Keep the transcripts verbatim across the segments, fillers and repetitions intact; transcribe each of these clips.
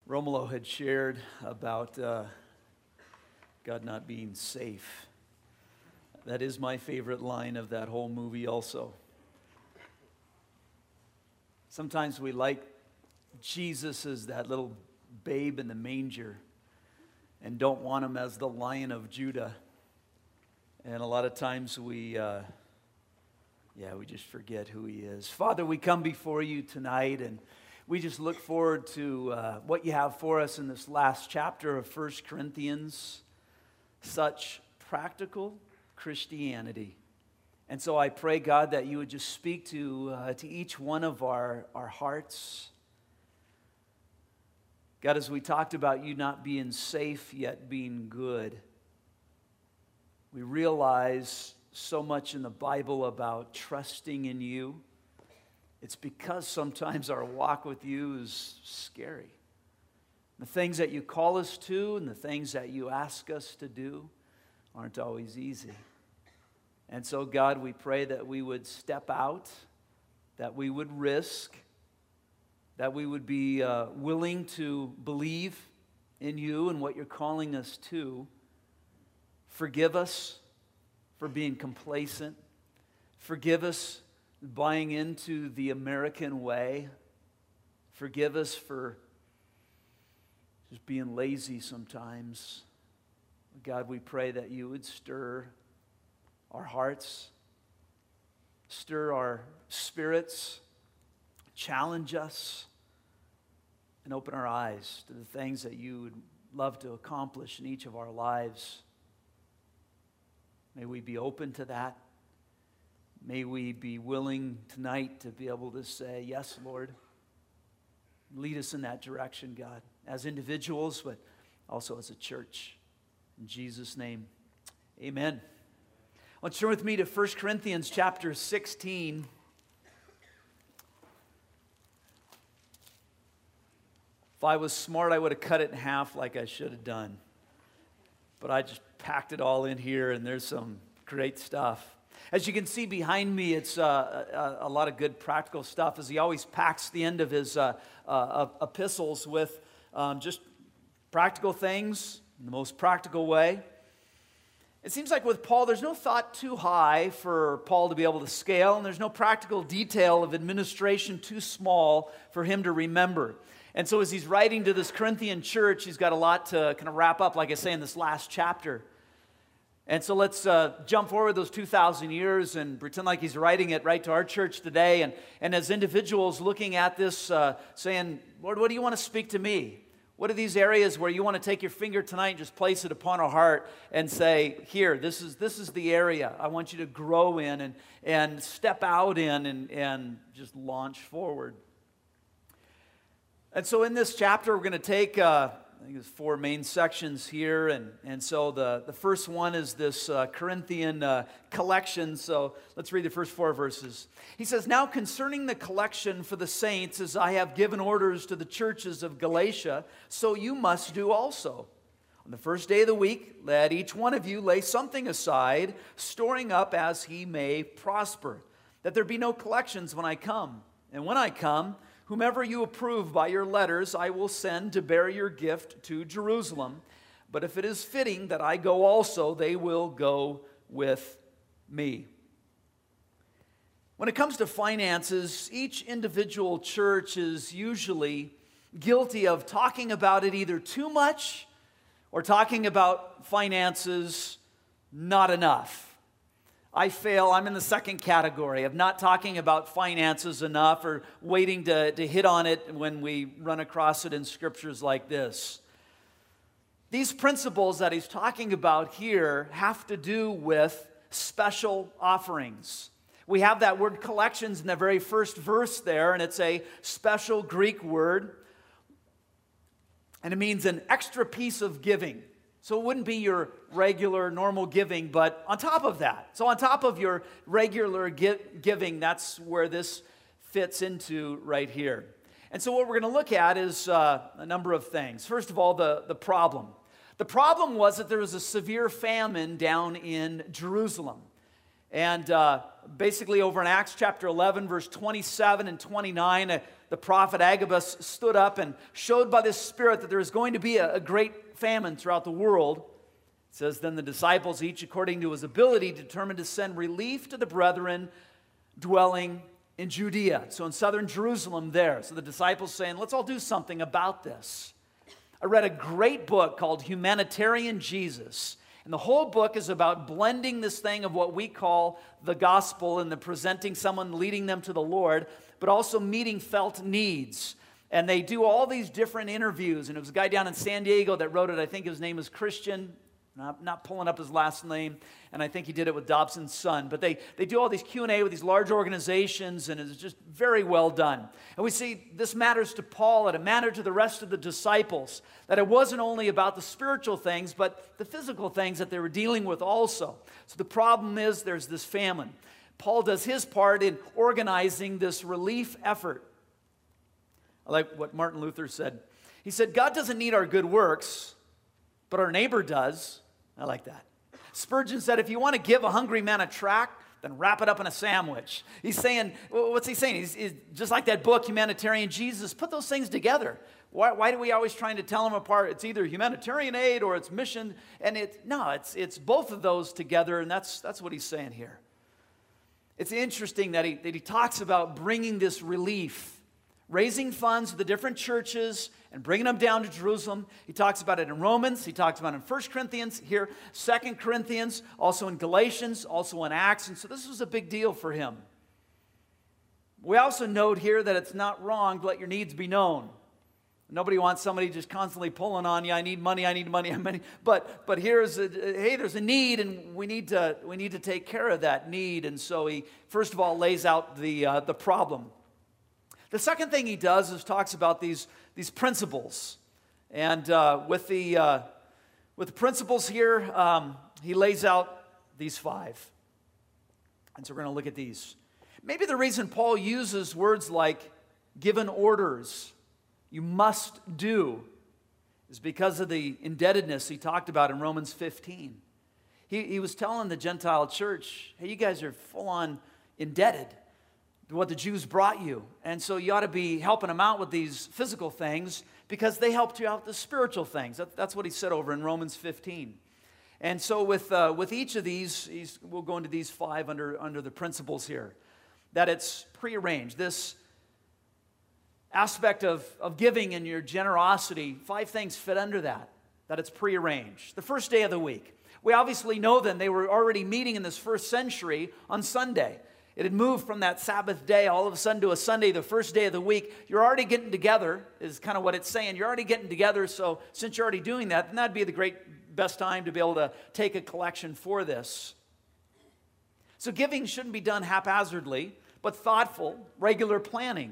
Romulo had shared about uh, God not being safe. That is my favorite line of that whole movie also. Sometimes we like Jesus as that little babe in the manger and don't want him as the Lion of Judah. And a lot of times we, uh, yeah, we just forget who he is. Father, we come before you tonight and we just look forward to uh, what you have for us in this last chapter of First Corinthians. Such practical Christianity. And so I pray, God, that you would just speak to, uh, to each one of our, our hearts. God, as we talked about you not being safe yet being good, we realize so much in the Bible about trusting in you. It's because sometimes our walk with you is scary. The things that you call us to and the things that you ask us to do aren't always easy. And so, God, we pray that we would step out, that we would risk, that we would be uh, willing to believe in you and what you're calling us to. Forgive us for being complacent. Forgive us buying into the American way. Forgive us for just being lazy sometimes. God, we pray that you would stir our hearts, stir our spirits, challenge us, and open our eyes to the things that you would love to accomplish in each of our lives. May we be open to that. May we be willing tonight to be able to say, yes, Lord. Lead us in that direction, God, as individuals, but also as a church. In Jesus' name, amen. Let's turn with me to First Corinthians chapter sixteen. If I was smart, I would have cut it in half like I should have done. But I just packed it all in here, and there's some great stuff. As you can see behind me, it's uh, a, a lot of good practical stuff, as he always packs the end of his uh, uh, epistles with um, just practical things in the most practical way. It seems like with Paul, there's no thought too high for Paul to be able to scale, and there's no practical detail of administration too small for him to remember. And so as he's writing to this Corinthian church, he's got a lot to kind of wrap up, like I say, in this last chapter. And so let's uh, jump forward those two thousand years and pretend like he's writing it right to our church today. And, and as individuals looking at this, uh, saying, Lord, what do you want to speak to me? What are these areas where you want to take your finger tonight and just place it upon our heart and say, here, this is this is the area I want you to grow in and, and step out in and, and just launch forward. And so in this chapter, we're going to take, uh, I think there's four main sections here. And, and so the, the first one is this uh, Corinthian uh, collection. So let's read the first four verses. He says, now concerning the collection for the saints, as I have given orders to the churches of Galatia, so you must do also. On the first day of the week, let each one of you lay something aside, storing up as he may prosper, that there be no collections when I come. And when I come, whomever you approve by your letters, I will send to bear your gift to Jerusalem. But if it is fitting that I go also, they will go with me. When it comes to finances, each individual church is usually guilty of talking about it either too much or talking about finances not enough. I fail, I'm in the second category of not talking about finances enough or waiting to, to hit on it when we run across it in scriptures like this. These principles that he's talking about here have to do with special offerings. We have that word collections in the very first verse there, and it's a special Greek word, and it means an extra piece of giving. So it wouldn't be your regular, normal giving, but on top of that. So on top of your regular gi- giving, that's where this fits into right here. And so what we're going to look at is uh, a number of things. First of all, the, the problem. The problem was that there was a severe famine down in Jerusalem. And uh, basically over in Acts chapter eleven, verse twenty-seven and twenty-nine, uh, the prophet Agabus stood up and showed by the Spirit that there is going to be a, a great famine throughout the world. It says, then the disciples, each according to his ability, determined to send relief to the brethren dwelling in Judea. So in southern Jerusalem there. So the disciples saying, let's all do something about this. I read a great book called Humanitarian Jesus. And the whole book is about blending this thing of what we call the gospel and the presenting someone, leading them to the Lord, but also meeting felt needs. And they do all these different interviews. And it was a guy down in San Diego that wrote it. I think his name is Christian. Not, not pulling up his last name, and I think he did it with Dobson's son. But they, they do all these Q and A with these large organizations, and it's just very well done. And we see this matters to Paul, and it mattered to the rest of the disciples, that it wasn't only about the spiritual things, but the physical things that they were dealing with also. So the problem is there's this famine. Paul does his part in organizing this relief effort. I like what Martin Luther said. He said, God doesn't need our good works, but our neighbor does. I like that. Spurgeon said, if you want to give a hungry man a tract, then wrap it up in a sandwich. He's saying, what's he saying? He's, he's just like that book, Humanitarian Jesus. Put those things together. Why, why do we always trying to tell them apart? It's either humanitarian aid or it's mission. And it, no, it's, it's both of those together, and that's, that's what he's saying here. It's interesting that he, that he talks about bringing this relief, raising funds for the different churches and bringing them down to Jerusalem. He talks about it in Romans. He talks about it in First Corinthians, here, Second Corinthians, also in Galatians, also in Acts. And so this was a big deal for him. We also note here that it's not wrong to let your needs be known. Nobody wants somebody just constantly pulling on you. I need money, I need money, I need money. But, but here's a, hey, there's a need, and we need to, we need to take care of that need. And so he, first of all, lays out the, uh, the problem. The second thing he does is talks about these, these principles. And uh, with, the, uh, with the principles here, um, he lays out these five. And so we're going to look at these. Maybe the reason Paul uses words like given orders, you must do, is because of the indebtedness he talked about in Romans fifteen. He, he was telling the Gentile church, hey, you guys are full on indebted to what the Jews brought you. And so you ought to be helping them out with these physical things because they helped you out with the spiritual things. That, that's what he said over in Romans fifteen. And so with, uh, with each of these, he's, we'll go into these five under, under the principles here. That it's prearranged. This aspect of, of giving and your generosity, five things fit under that. That it's prearranged. The first day of the week. We obviously know then they were already meeting in this first century on Sunday. It had moved from that Sabbath day all of a sudden to a Sunday, the first day of the week. You're already getting together, is kind of what it's saying. You're already getting together, so since you're already doing that, then that'd be the great best time to be able to take a collection for this. So giving shouldn't be done haphazardly, but thoughtful, regular planning.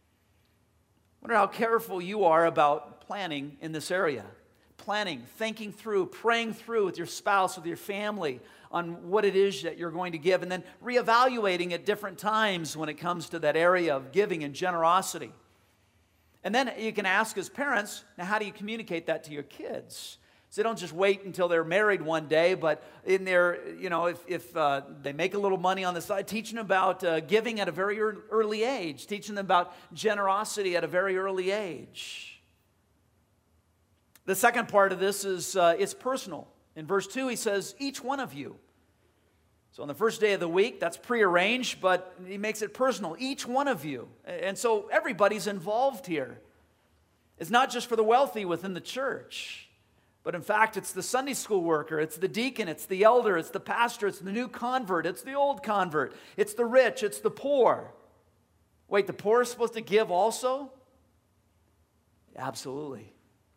I wonder how careful you are about planning in this area. Planning, thinking through, praying through with your spouse, with your family, on what it is that you're going to give, and then reevaluating at different times when it comes to that area of giving and generosity. And then you can ask as parents, now how do you communicate that to your kids? So they don't just wait until they're married one day, but in their, you know, if, if uh, they make a little money on the side, teaching them about uh, giving at a very early age, teaching them about generosity at a very early age. The second part of this is uh, it's personal. In verse two, he says, each one of you. So on the first day of the week, that's prearranged, but he makes it personal. Each one of you. And so everybody's involved here. It's not just for the wealthy within the church, but in fact, it's the Sunday school worker, it's the deacon, it's the elder, it's the pastor, it's the new convert, it's the old convert, it's the rich, it's the poor. Wait, the poor are supposed to give also? Absolutely.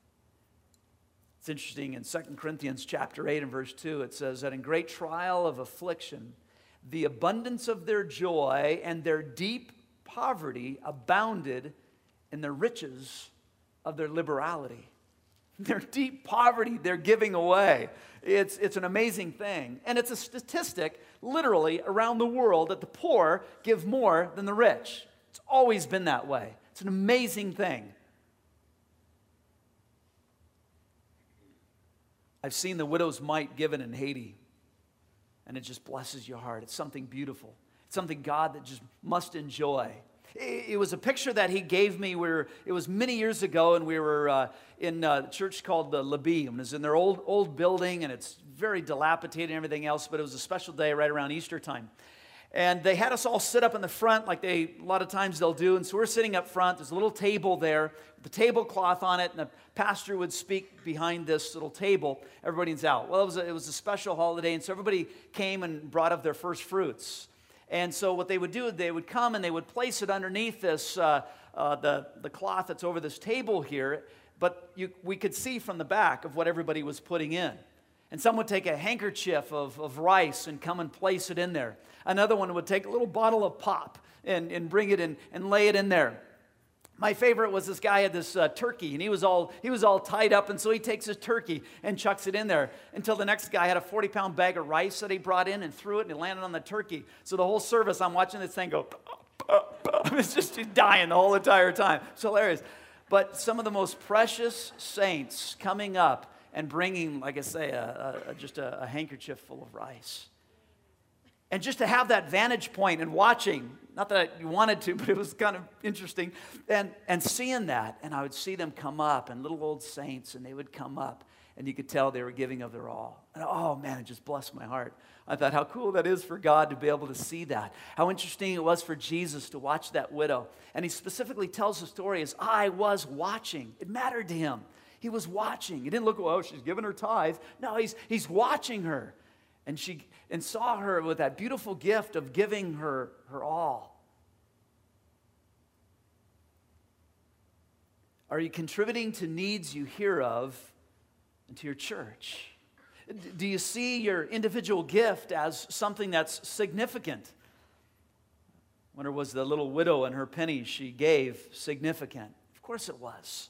It's interesting, in Second Corinthians chapter eight and verse two, it says that in great trial of affliction, the abundance of their joy and their deep poverty abounded in the riches of their liberality. Their deep poverty they're giving away. It's, it's an amazing thing. And it's a statistic, literally, around the world that the poor give more than the rich. It's always been that way. It's an amazing thing. I've seen the widow's mite given in Haiti, and it just blesses your heart. It's something beautiful. It's something God that just must enjoy. It, it was a picture that he gave me. We were, it was many years ago, and we were uh, in a church called the Labim. It was in their old, old building, and it's very dilapidated and everything else, but it was a special day right around Easter time. And they had us all sit up in the front like they, a lot of times they'll do. And so we're sitting up front. There's a little table there with the tablecloth on it. And the pastor would speak behind this little table. Everybody's out. Well, it was a, it was a special holiday. And so everybody came and brought up their first fruits. And so what they would do, they would come and they would place it underneath this, uh, uh, the, the cloth that's over this table here. But you, we could see from the back of what everybody was putting in. And some would take a handkerchief of, of rice and come and place it in there. Another one would take a little bottle of pop and, and bring it in and lay it in there. My favorite was this guy had this uh, turkey, and he was all he was all tied up, and so he takes his turkey and chucks it in there until the next guy had a forty-pound bag of rice that he brought in and threw it, and it landed on the turkey. So the whole service, I'm watching this thing go, it's just he's dying the whole entire time. It's hilarious. But some of the most precious saints coming up and bringing, like I say, a, a, just a, a handkerchief full of rice. And just to have that vantage point and watching, not that I wanted to, but it was kind of interesting, and, and seeing that, and I would see them come up, and little old saints, and they would come up, and you could tell they were giving of their all. And oh man, it just blessed my heart. I thought how cool that is for God to be able to see that. How interesting it was for Jesus to watch that widow. And he specifically tells the story as, I was watching. It mattered to him. He was watching. He didn't look, oh, she's giving her tithe. No, he's, he's watching her. And she and saw her with that beautiful gift of giving her her all. Are you contributing to needs you hear of and to your church? Do you see your individual gift as something that's significant? When there was the little widow and her pennies she gave significant. Of course it was.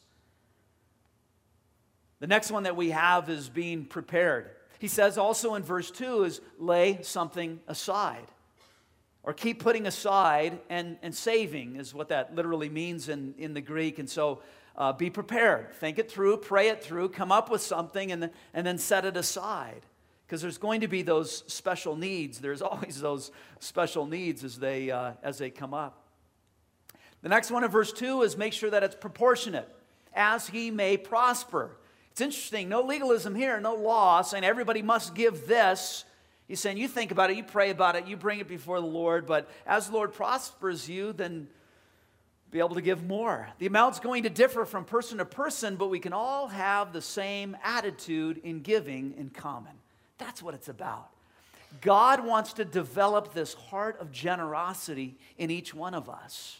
The next one that we have is being prepared. He says also in verse two is lay something aside. Or keep putting aside and, and saving is what that literally means in, in the Greek. And so uh, be prepared. Think it through, pray it through, come up with something and, and then set it aside. Because there's going to be those special needs. There's always those special needs as they, uh, as they come up. The next one in verse two is make sure that it's proportionate. As he may prosper. It's interesting, no legalism here, no law saying everybody must give this. He's saying you think about it, you pray about it, you bring it before the Lord, but as the Lord prospers you, then be able to give more. The amount's going to differ from person to person, but we can all have the same attitude in giving in common. That's what it's about. God wants to develop this heart of generosity in each one of us.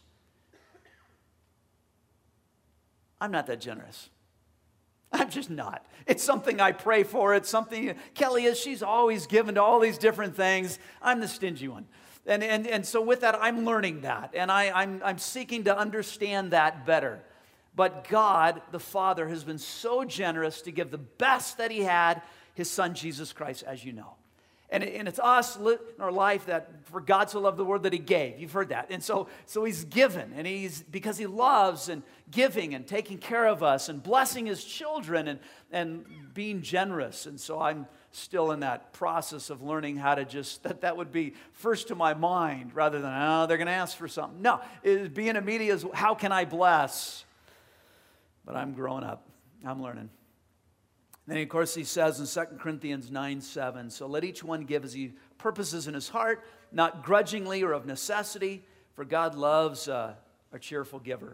I'm not that generous. I'm just not. It's something I pray for. It's something, Kelly is, she's always given to all these different things. I'm the stingy one. And, and, and so with that, I'm learning that. And I, I'm, I'm seeking to understand that better. But God, the Father, has been so generous to give the best that he had, his Son, Jesus Christ, as you know. And, and it's us in our life that for God so loved the world that he gave. You've heard that. And so, so he's given. And he's because he loves and giving and taking care of us and blessing his children and, and being generous. And so I'm still in that process of learning how to just, that that would be first to my mind rather than, oh, they're going to ask for something. No, it, being immediate is how can I bless? But I'm growing up. I'm learning. Then, of course, he says in Second Corinthians nine seven, so let each one give as he purposes in his heart, not grudgingly or of necessity, for God loves uh, a cheerful giver.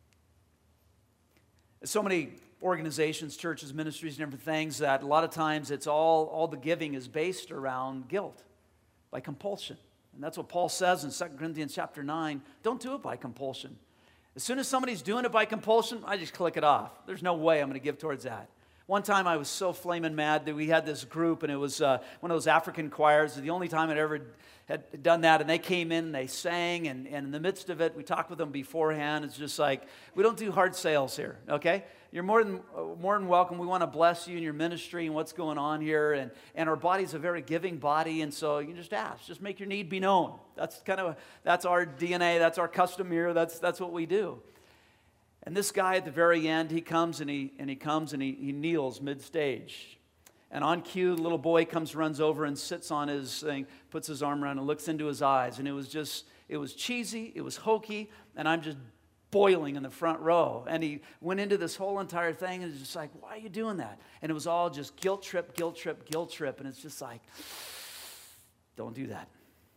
There's so many organizations, churches, ministries, and different things that a lot of times it's all, all the giving is based around guilt, by compulsion. And that's what Paul says in Second Corinthians chapter nine. Don't do it by compulsion. As soon as somebody's doing it by compulsion, I just click it off. There's no way I'm going to give towards that. One time I was so flaming mad that we had this group, and it was uh, one of those African choirs. The only time I'd ever had done that, and they came in and they sang, and, and in the midst of it, we talked with them beforehand. It's just like, we don't do hard sales here, okay? You're more than more than welcome. We want to bless you in your ministry and what's going on here, and, and our body's a very giving body, and so you can just ask. Just make your need be known. That's kind of, that's our D N A, that's our custom here, that's, that's what we do. And this guy at the very end, he comes and he and he comes and he, he kneels mid-stage. And on cue, the little boy comes, runs over and sits on his thing, puts his arm around and looks into his eyes. And it was just, it was cheesy, it was hokey, and I'm just boiling in the front row. And he went into this whole entire thing and was just like, why are you doing that? And it was all just guilt trip, guilt trip, guilt trip. And it's just like, don't do that.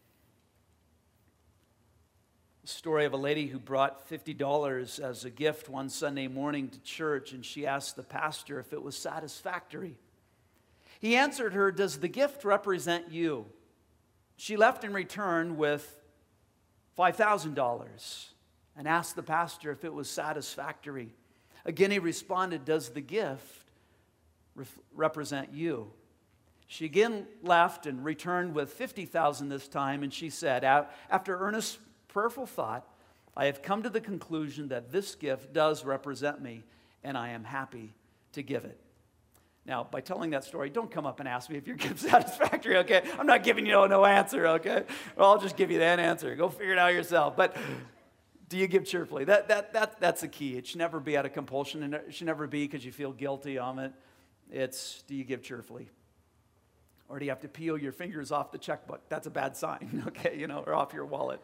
The story of a lady who brought fifty dollars as a gift one Sunday morning to church, and she asked the pastor if it was satisfactory. He answered her, does the gift represent you? She left in return with five thousand dollars and asked the pastor if it was satisfactory. Again, he responded, does the gift re- represent you? She again left and returned with fifty thousand dollars this time, and she said, after earnest, prayerful thought, I have come to the conclusion that this gift does represent me, and I am happy to give it. Now, by telling that story, don't come up and ask me if your gift's satisfactory, okay? I'm not giving you no, no answer, okay? Well, I'll just give you that answer. Go figure it out yourself. But do you give cheerfully? That, that, that, that's the key. It should never be out of compulsion, and it should never be because you feel guilty on it. It's, do you give cheerfully? Or do you have to peel your fingers off the checkbook? That's a bad sign, okay? You know, or off your wallet.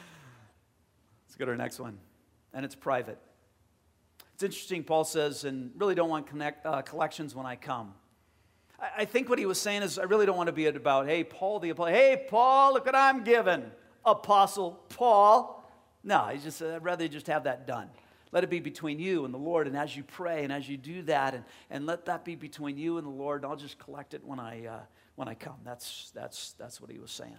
Let's go to our next one. And it's private. It's interesting, Paul says, and really don't want connect, uh, collections when I come. I, I think what he was saying is, I really don't want to be about, hey, Paul the apostle, hey, Paul, look what I'm giving. Apostle Paul. No, he just said, I'd rather just have that done. Let it be between you and the Lord, and as you pray, and as you do that, and, and let that be between you and the Lord, and I'll just collect it when I, uh, when I come. That's, that's, that's what he was saying.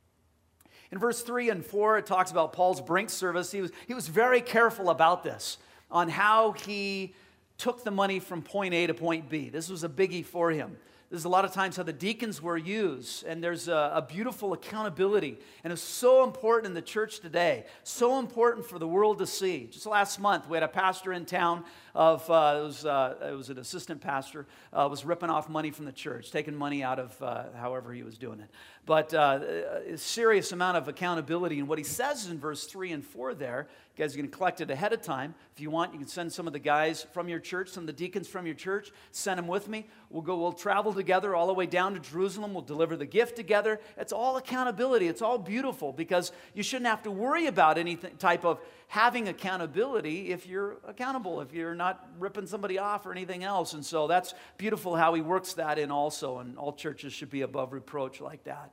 In verse three and four, it talks about Paul's brink service. He was, he was very careful about this, on how he took the money from point A to point B. This was a biggie for him. There's a lot of times how the deacons were used, and there's a, a beautiful accountability. And it's so important in the church today, so important for the world to see. Just last month, we had a pastor in town of, uh, it, was, uh, it was an assistant pastor, uh, was ripping off money from the church, taking money out of uh, however he was doing it. But uh, a serious amount of accountability. And what he says in verse three and four there, you guys are going to collect it ahead of time. If you want, you can send some of the guys from your church, some of the deacons from your church, send them with me. We'll go, we'll travel together all the way down to Jerusalem. We'll deliver the gift together. It's all accountability. It's all beautiful because you shouldn't have to worry about any type of having accountability if you're accountable, if you're not ripping somebody off or anything else. And so that's beautiful how he works that in also, and all churches should be above reproach like that.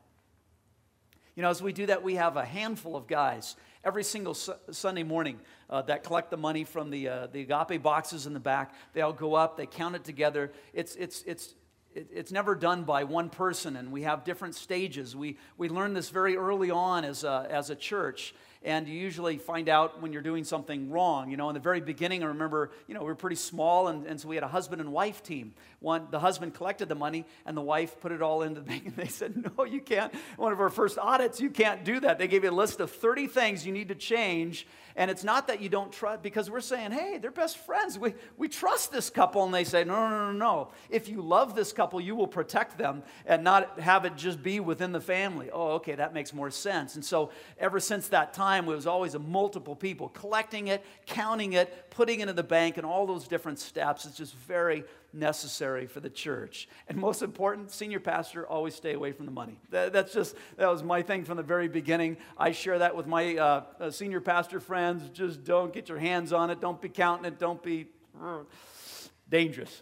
You know, as we do that, we have a handful of guys every single su- Sunday morning uh, that collect the money from the uh, the agape boxes in the back. They all go up, they count it together. It's it's it's it, it's never done by one person, and we have different stages. We we learn this very early on as a, as a church. And you usually find out when you're doing something wrong. You know, in the very beginning, I remember, you know, we were pretty small, and, and so we had a husband and wife team. One, the husband collected the money, and the wife put it all into the bank, and they said, no, you can't. One of our first audits, you can't do that. They gave you a list of thirty things you need to change, and it's not that you don't trust, because we're saying, hey, they're best friends. We, we trust this couple, and they say, no, no, no, no. If you love this couple, you will protect them and not have it just be within the family. Oh, okay, that makes more sense. And so ever since that time, it was always a multiple people collecting it, counting it, putting it in the bank, and all those different steps. It's just very necessary for the church. And most important, senior pastor, always stay away from the money. That, that's just, that was my thing from the very beginning. I share that with my uh, uh, senior pastor friends. Just don't get your hands on it. Don't be counting it. Don't be uh, dangerous.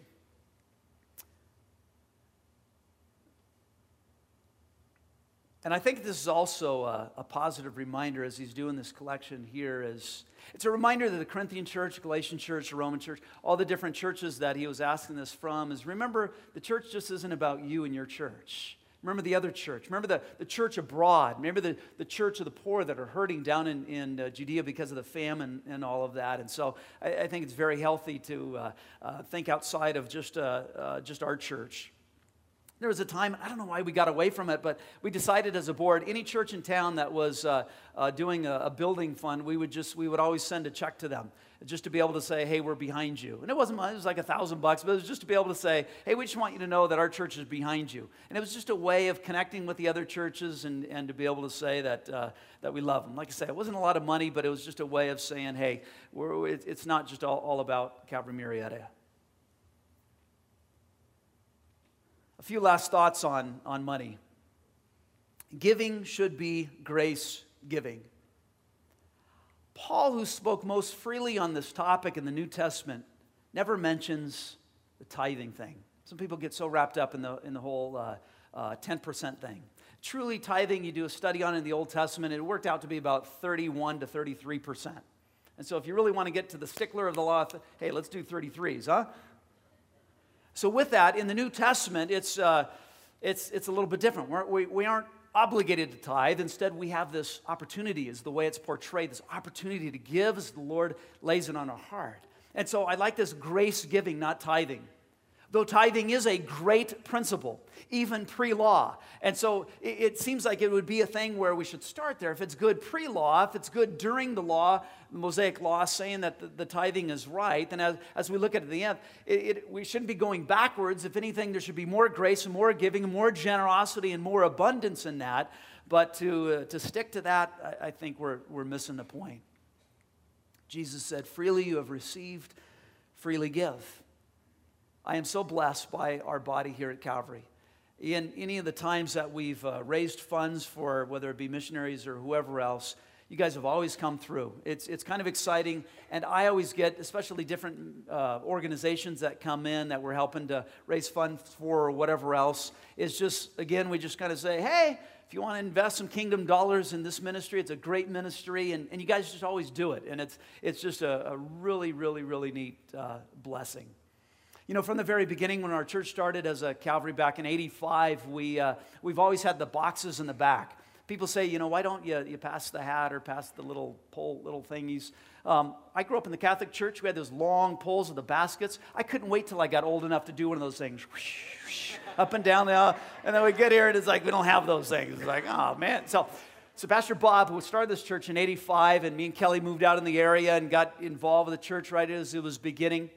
And I think this is also a, a positive reminder as he's doing this collection here. Is it's a reminder that the Corinthian church, Galatian church, the Roman church, all the different churches that he was asking this from, is remember, the church just isn't about you and your church. Remember the other church. Remember the, the church abroad. Remember the, the church of the poor that are hurting down in, in uh, Judea because of the famine and all of that. And so I, I think it's very healthy to uh, uh, think outside of just, uh, uh, just our church. There was a time, I don't know why we got away from it, but we decided as a board, any church in town that was uh, uh, doing a, a building fund, we would just, we would always send a check to them, just to be able to say, hey, we're behind you. And it wasn't much, it was like a thousand bucks, but it was just to be able to say, hey, we just want you to know that our church is behind you. And it was just a way of connecting with the other churches and, and to be able to say that uh, that we love them. Like I say, it wasn't a lot of money, but it was just a way of saying, hey, we're, it's not just all, all about Calvary Murrieta. A few last thoughts on, on money. Giving should be grace giving. Paul, who spoke most freely on this topic in the New Testament, never mentions the tithing thing. Some people get so wrapped up in the, in the whole uh, uh, ten percent thing. Truly, tithing, you do a study on it in the Old Testament, it worked out to be about thirty-one to thirty-three percent. And so if you really want to get to the stickler of the law, hey, let's do thirty-threes, huh? So with that, in the New Testament, it's, uh, it's, it's a little bit different. We're, we, we aren't obligated to tithe. Instead, we have this opportunity, is the way it's portrayed, this opportunity to give as the Lord lays it on our heart. And so I like this grace giving, not tithing. Though tithing is a great principle, even pre-law. And so it, it seems like it would be a thing where we should start there. If it's good pre-law, if it's good during the law, the Mosaic law saying that the, the tithing is right, then as, as we look at it at the end, it, it, we shouldn't be going backwards. If anything, there should be more grace and more giving and more generosity and more abundance in that. But to, uh, to stick to that, I, I think we're, we're missing the point. Jesus said, freely you have received, freely give. I am so blessed by our body here at Calvary. In any of the times that we've uh, raised funds for, whether it be missionaries or whoever else, you guys have always come through. It's, it's kind of exciting, and I always get, especially different uh, organizations that come in that we're helping to raise funds for or whatever else. It's just, again, we just kind of say, hey, if you want to invest some kingdom dollars in this ministry, it's a great ministry, and, and you guys just always do it. And it's, it's just a, a really, really, really neat uh, blessing. You know, from the very beginning when our church started as a Calvary back in eighty-five, we, uh, we've always had the boxes in the back. People say, you know, why don't you, you pass the hat or pass the little pole, little thingies? Um, I grew up in the Catholic Church. We had those long poles with the baskets. I couldn't wait till I got old enough to do one of those things. Up and down the aisle. And then we get here and it's like, we don't have those things. It's like, oh, man. So, so Pastor Bob, who started this church in eighty-five, and me and Kelly moved out in the area and got involved with the church right as it was beginning.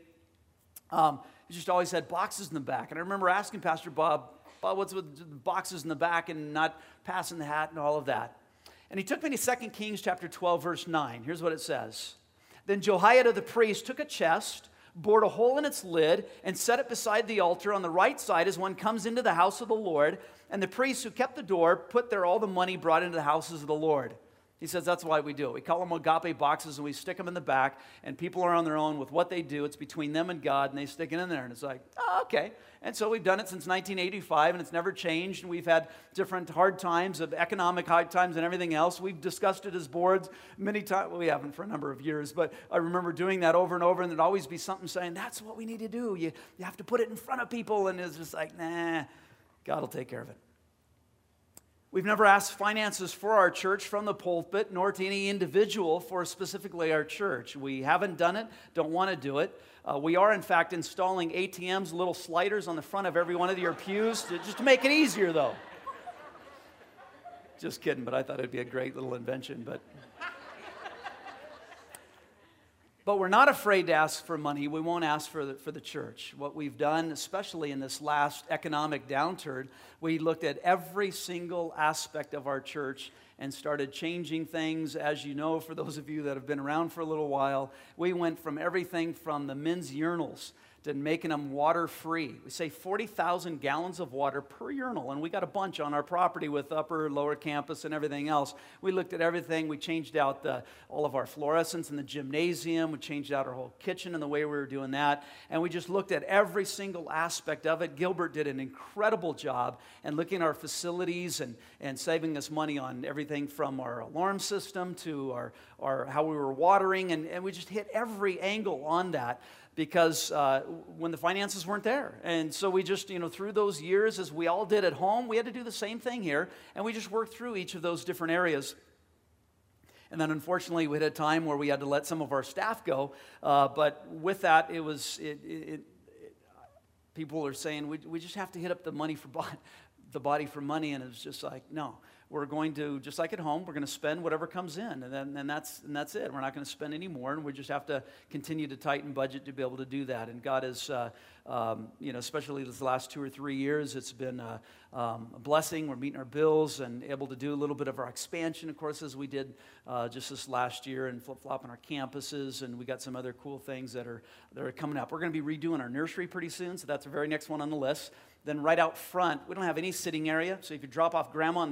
Um, He just always had boxes in the back. And I remember asking Pastor Bob, Bob, what's with the boxes in the back and not passing the hat and all of that? And he took me to Second Kings chapter twelve, verse nine. Here's what it says. Then Jehoiada the priest took a chest, bored a hole in its lid, and set it beside the altar on the right side as one comes into the house of the Lord. And the priests who kept the door put there all the money brought into the houses of the Lord. He says that's why we do it. We call them agape boxes, and we stick them in the back, and people are on their own with what they do. It's between them and God, and they stick it in there. And it's like, oh, okay. And so we've done it since nineteen eighty-five, and it's never changed. And we've had different hard times, of economic hard times and everything else. We've discussed it as boards many times. Well, we haven't for a number of years, but I remember doing that over and over, and there'd always be something saying, that's what we need to do. You, you have to put it in front of people, and it's just like, nah, God will take care of it. We've never asked finances for our church from the pulpit, nor to any individual for specifically our church. We haven't done it, don't want to do it. Uh, we are, in fact, installing A T Ms, little sliders on the front of every one of your pews, to, just to make it easier, though. Just kidding, but I thought it'd be a great little invention. But, but we're not afraid to ask for money. We won't ask for the, for the church. What we've done, especially in this last economic downturn, we looked at every single aspect of our church and started changing things. As you know, for those of you that have been around for a little while, we went from everything from the men's urinals to making them water-free. We say forty thousand gallons of water per urinal, and we got a bunch on our property with upper, lower campus and everything else. We looked at everything. We changed out the, all of our fluorescents in the gymnasium. We changed out our whole kitchen and the way we were doing that, and we just looked at every single aspect of it. Gilbert did an incredible job in looking at our facilities and, and saving us money on everything from our alarm system to our, our how we were watering, and, and we just hit every angle on that, because uh, when the finances weren't there. And so we just, you know, through those years, as we all did at home, we had to do the same thing here, and we just worked through each of those different areas. And then unfortunately, we had a time where we had to let some of our staff go, uh, but with that, it was, it, it, it, people are saying, we, we just have to hit up the money for body, the body for money, and it's just like, no. We're going to, just like at home, we're going to spend whatever comes in, and then and that's and that's it. We're not going to spend any more, and we just have to continue to tighten budget to be able to do that. And God is, uh, um, you know, especially this last two or three years, it's been a, um, a blessing. We're meeting our bills and able to do a little bit of our expansion, of course, as we did uh, just this last year, and flip-flopping our campuses, and we got some other cool things that are that are coming up. We're going to be redoing our nursery pretty soon, so that's the very next one on the list. Then right out front, we don't have any sitting area, so if you drop off grandma on the curb, she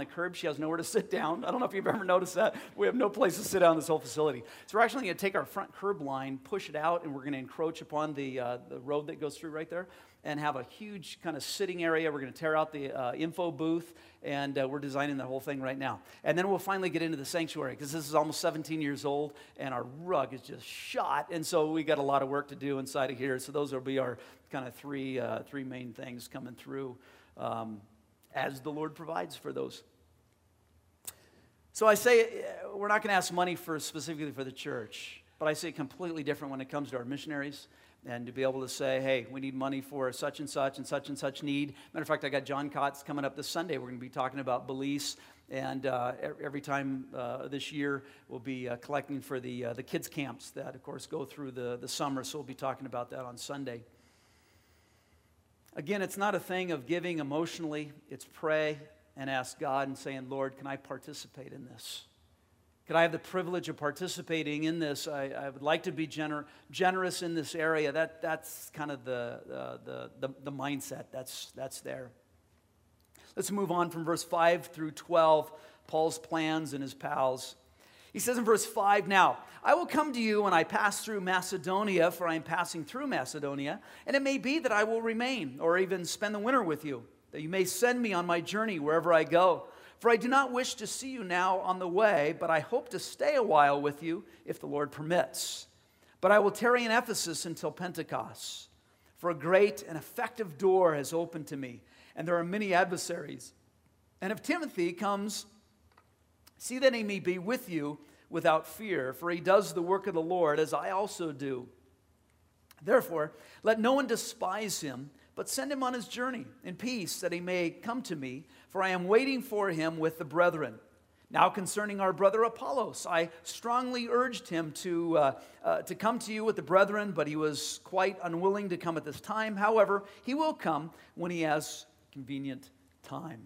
she has nowhere to sit down. I don't know if you've ever noticed that. We have no place to sit down in this whole facility. So we're actually going to take our front curb line, push it out, and we're going to encroach upon the, uh, the road that goes through right there and have a huge kind of sitting area. We're going to tear out the uh, info booth, and uh, we're designing the whole thing right now. And then we'll finally get into the sanctuary, because this is almost seventeen years old, and our rug is just shot, and so we got a lot of work to do inside of here. So those will be our kind of three, uh, three main things coming through um, as the Lord provides for those. So I say uh, we're not going to ask money for specifically for the church, but I say completely different when it comes to our missionaries. And to be able to say, hey, we need money for such and such and such and such need. Matter of fact, I got John Kotz coming up this Sunday. We're going to be talking about Belize. And uh, every time uh, this year, we'll be uh, collecting for the uh, the kids' camps that, of course, go through the, the summer. So we'll be talking about that on Sunday. Again, it's not a thing of giving emotionally. It's pray and ask God and saying, Lord, can I participate in this? Could I have the privilege of participating in this? I, I would like to be gener- generous in this area. That, that's kind of the, uh, the, the, the mindset that's, that's there. Let's move on from verse five through twelve, Paul's plans and his pals. He says in verse five, now, I will come to you when I pass through Macedonia, for I am passing through Macedonia, and it may be that I will remain or even spend the winter with you, that you may send me on my journey wherever I go. For I do not wish to see you now on the way, but I hope to stay a while with you if the Lord permits. But I will tarry in Ephesus until Pentecost. For a great and effective door has opened to me, and there are many adversaries. And if Timothy comes, see that he may be with you without fear, for he does the work of the Lord, as I also do. Therefore, let no one despise him, but send him on his journey in peace, that he may come to me, for I am waiting for him with the brethren. Now concerning our brother Apollos, I strongly urged him to, uh, uh, to come to you with the brethren, but he was quite unwilling to come at this time. However, he will come when he has convenient time.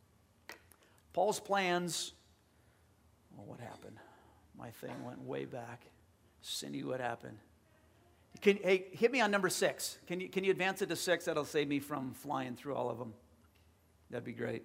Paul's plans, well, what happened? My thing went way back. Cindy, what happened? Can, hey, hit me on number six. Can you, can you advance it to six? That'll save me from flying through all of them. That'd be great.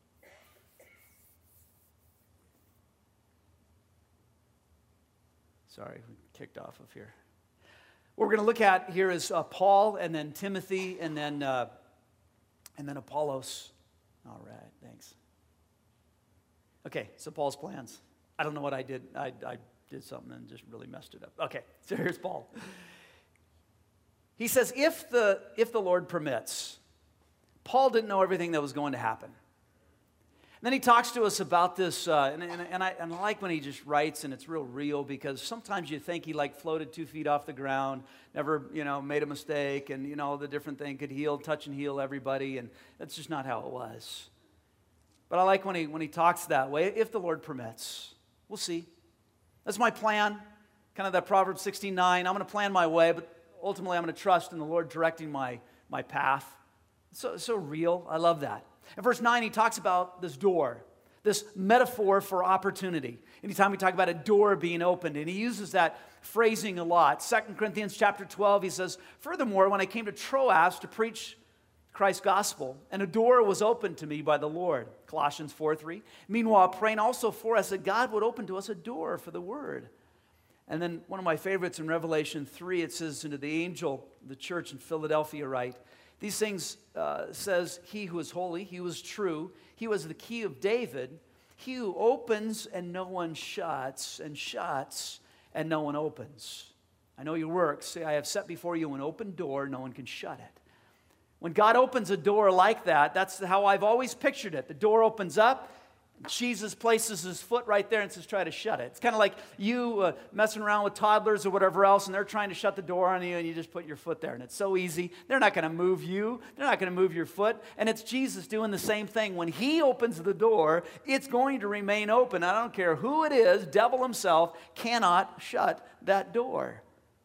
Sorry, we kicked off of here. What we're going to look at here is uh, Paul, and then Timothy, and then uh, and then Apollos. All right, thanks. Okay, so Paul's plans. I don't know what I did. I, I did something and just really messed it up. Okay, so here's Paul. He says, if the, if the Lord permits. Paul didn't know everything that was going to happen. And then he talks to us about this, uh, and, and, and, I, and I like when he just writes, and it's real real, because sometimes you think he like floated two feet off the ground, never, you know, made a mistake, and, you know, the different thing, could heal, touch and heal everybody, and that's just not how it was. But I like when he, when he talks that way, if the Lord permits. We'll see. That's my plan, kind of that Proverbs sixteen nine. I'm going to plan my way, but ultimately, I'm going to trust in the Lord directing my, my path. So, so real. I love that. In verse nine, he talks about this door, this metaphor for opportunity. Anytime we talk about a door being opened, and he uses that phrasing a lot. Second Corinthians chapter twelve, he says, furthermore, when I came to Troas to preach Christ's gospel, and a door was opened to me by the Lord. Colossians four three. Meanwhile, praying also for us that God would open to us a door for the word. And then one of my favorites in Revelation three, it says, to the angel of the church in Philadelphia write, these things uh, says, he who is holy, he who is true, he who has the key of David, he who opens and no one shuts, and shuts and no one opens. I know your works. Say, I have set before you an open door, no one can shut it. When God opens a door like that, that's how I've always pictured it. The door opens up, Jesus places his foot right there and says, try to shut it. It's kind of like you uh, messing around with toddlers or whatever else, and they're trying to shut the door on you, and you just put your foot there. And it's so easy. They're not going to move you. They're not going to move your foot. And it's Jesus doing the same thing. When he opens the door, it's going to remain open. I don't care who it is, devil himself cannot shut that door.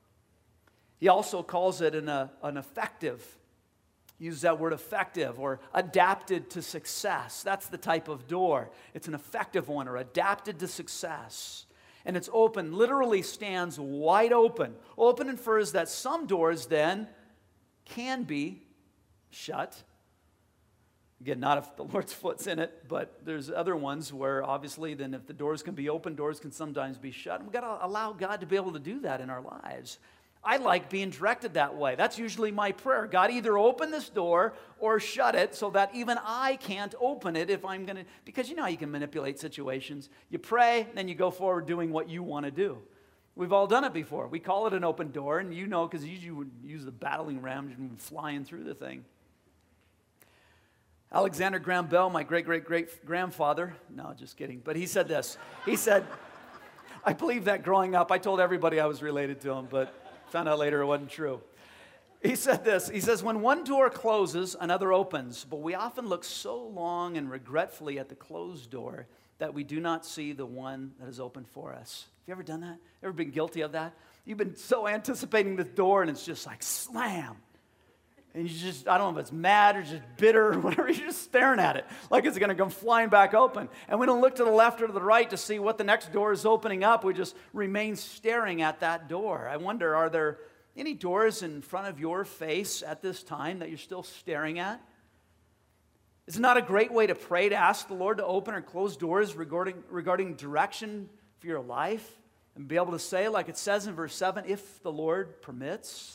He also calls it an, uh, an effective Use that word effective or adapted to success. That's the type of door. It's an effective one or adapted to success. And it's open, literally stands wide open. Open infers that some doors then can be shut. Again, not if the Lord's foot's in it, but there's other ones where obviously then if the doors can be open, doors can sometimes be shut. And we've got to allow God to be able to do that in our lives. I like being directed that way. That's usually my prayer. God, either open this door or shut it so that even I can't open it if I'm going to, because you know how you can manipulate situations. You pray, then you go forward doing what you want to do. We've all done it before. We call it an open door, and you know because usually you would use the battling ram and flying through the thing. Alexander Graham Bell, my great-great-great-grandfather, no, just kidding, but he said this. He said, I believe that growing up, I told everybody I was related to him, but found out later it wasn't true. He said this. He says, when one door closes, another opens, but we often look so long and regretfully at the closed door that we do not see the one that is open for us. Have you ever done that? Ever been guilty of that? You've been so anticipating this door, and it's just like slam. And you just, I don't know if it's mad or just bitter or whatever, you're just staring at it like it's going to come flying back open. And we don't look to the left or to the right to see what the next door is opening up. We just remain staring at that door. I wonder, are there any doors in front of your face at this time that you're still staring at? Is it not a great way to pray to ask the Lord to open or close doors regarding, regarding direction for your life? And be able to say, like it says in verse seven, if the Lord permits.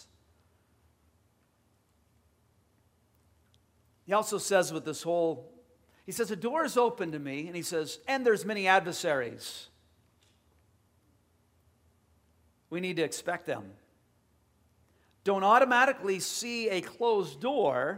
He also says with this whole, he says, a door is open to me, and he says, and there's many adversaries. We need to expect them. Don't automatically see a closed door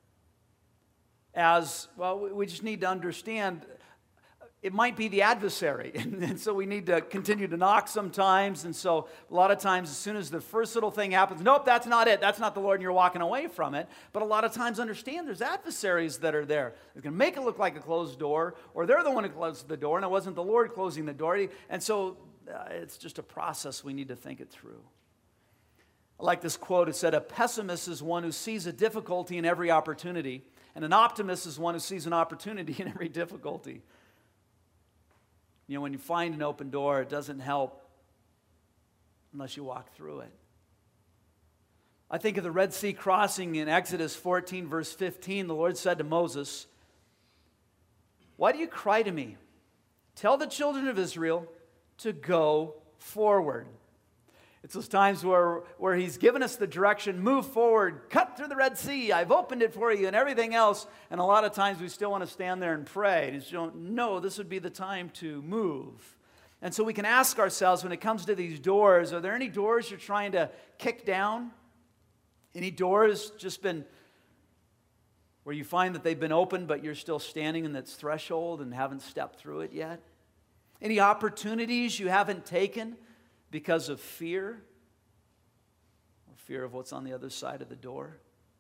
as, well, we just need to understand it might be the adversary. And so we need to continue to knock sometimes. And so a lot of times, as soon as the first little thing happens, nope, that's not it. That's not the Lord, and you're walking away from it. But a lot of times, understand there's adversaries that are there. They're going to make it look like a closed door, or they're the one who closed the door, and it wasn't the Lord closing the door. And so uh, it's just a process. We need to think it through. I like this quote. It said, a pessimist is one who sees a difficulty in every opportunity, and an optimist is one who sees an opportunity in every difficulty. You know, when you find an open door, it doesn't help unless you walk through it. I think of the Red Sea crossing in Exodus fourteen, verse fifteen. The Lord said to Moses, why do you cry to me? Tell the children of Israel to go forward. It's those times where, where he's given us the direction, move forward, cut through the Red Sea, I've opened it for you, and everything else. And a lot of times we still want to stand there and pray. And you don't know this would be the time to move. And so we can ask ourselves when it comes to these doors, are there any doors you're trying to kick down? Any doors just been where you find that they've been opened, but you're still standing in that threshold and haven't stepped through it yet? Any opportunities you haven't taken because of fear, or fear of what's on the other side of the door?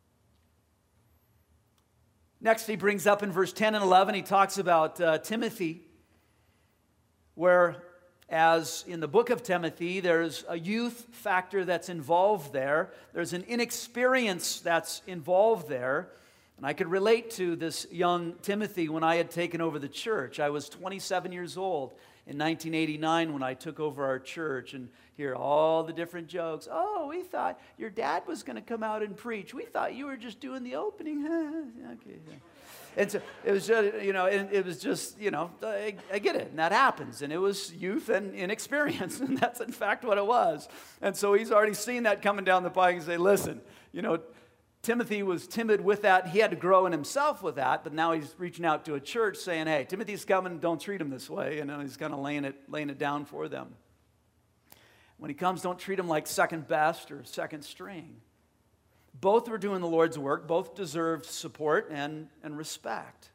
Next, he brings up in verse ten and eleven, he talks about uh, Timothy, where as in the book of Timothy, there's a youth factor that's involved there. There's an inexperience that's involved there. And I could relate to this young Timothy when I had taken over the church. I was twenty-seven years old in nineteen eighty-nine when I took over our church, and hear all the different jokes. Oh, we thought your dad was going to come out and preach. We thought you were just doing the opening. Okay. And so it was just, you know, it, it was just, you know, I, I get it, and that happens. And it was youth and inexperience, and that's in fact what it was. And so he's already seen that coming down the pike and say, listen, you know, Timothy was timid with that. He had to grow in himself with that, but now he's reaching out to a church saying, hey, Timothy's coming, don't treat him this way. And he's kind of laying it, laying it down for them. When he comes, don't treat him like second best or second string. Both were doing the Lord's work. Both deserved support and, and respect.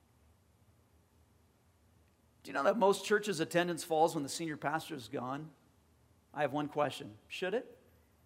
Do you know that most churches' attendance falls when the senior pastor is gone? I have one question. Should it?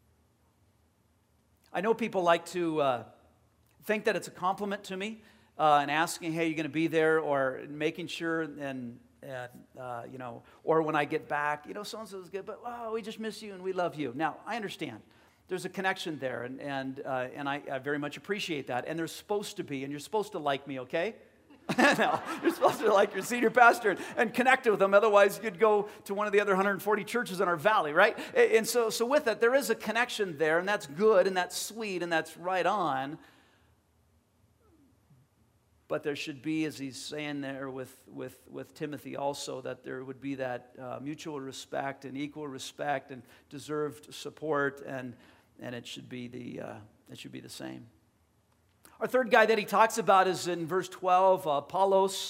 I know people like to uh, think that it's a compliment to me uh, and asking, hey, you're going to be there, or making sure, and, and uh, you know, or when I get back, you know, so-and-so is good, but, oh, we just miss you and we love you. Now, I understand. There's a connection there, and, and, uh, and I, I very much appreciate that. And there's supposed to be, and you're supposed to like me, okay? No, you're supposed to like your senior pastor and, and connect with them. Otherwise, you'd go to one of the other one hundred forty churches in our valley, right? And so, so with that, there is a connection there, and that's good, and that's sweet, and that's right on. But there should be, as he's saying there with, with, with Timothy also, that there would be that uh, mutual respect and equal respect and deserved support, and, and it should be the uh, it should be the same. Our third guy that he talks about is in verse twelve, uh, Apollos.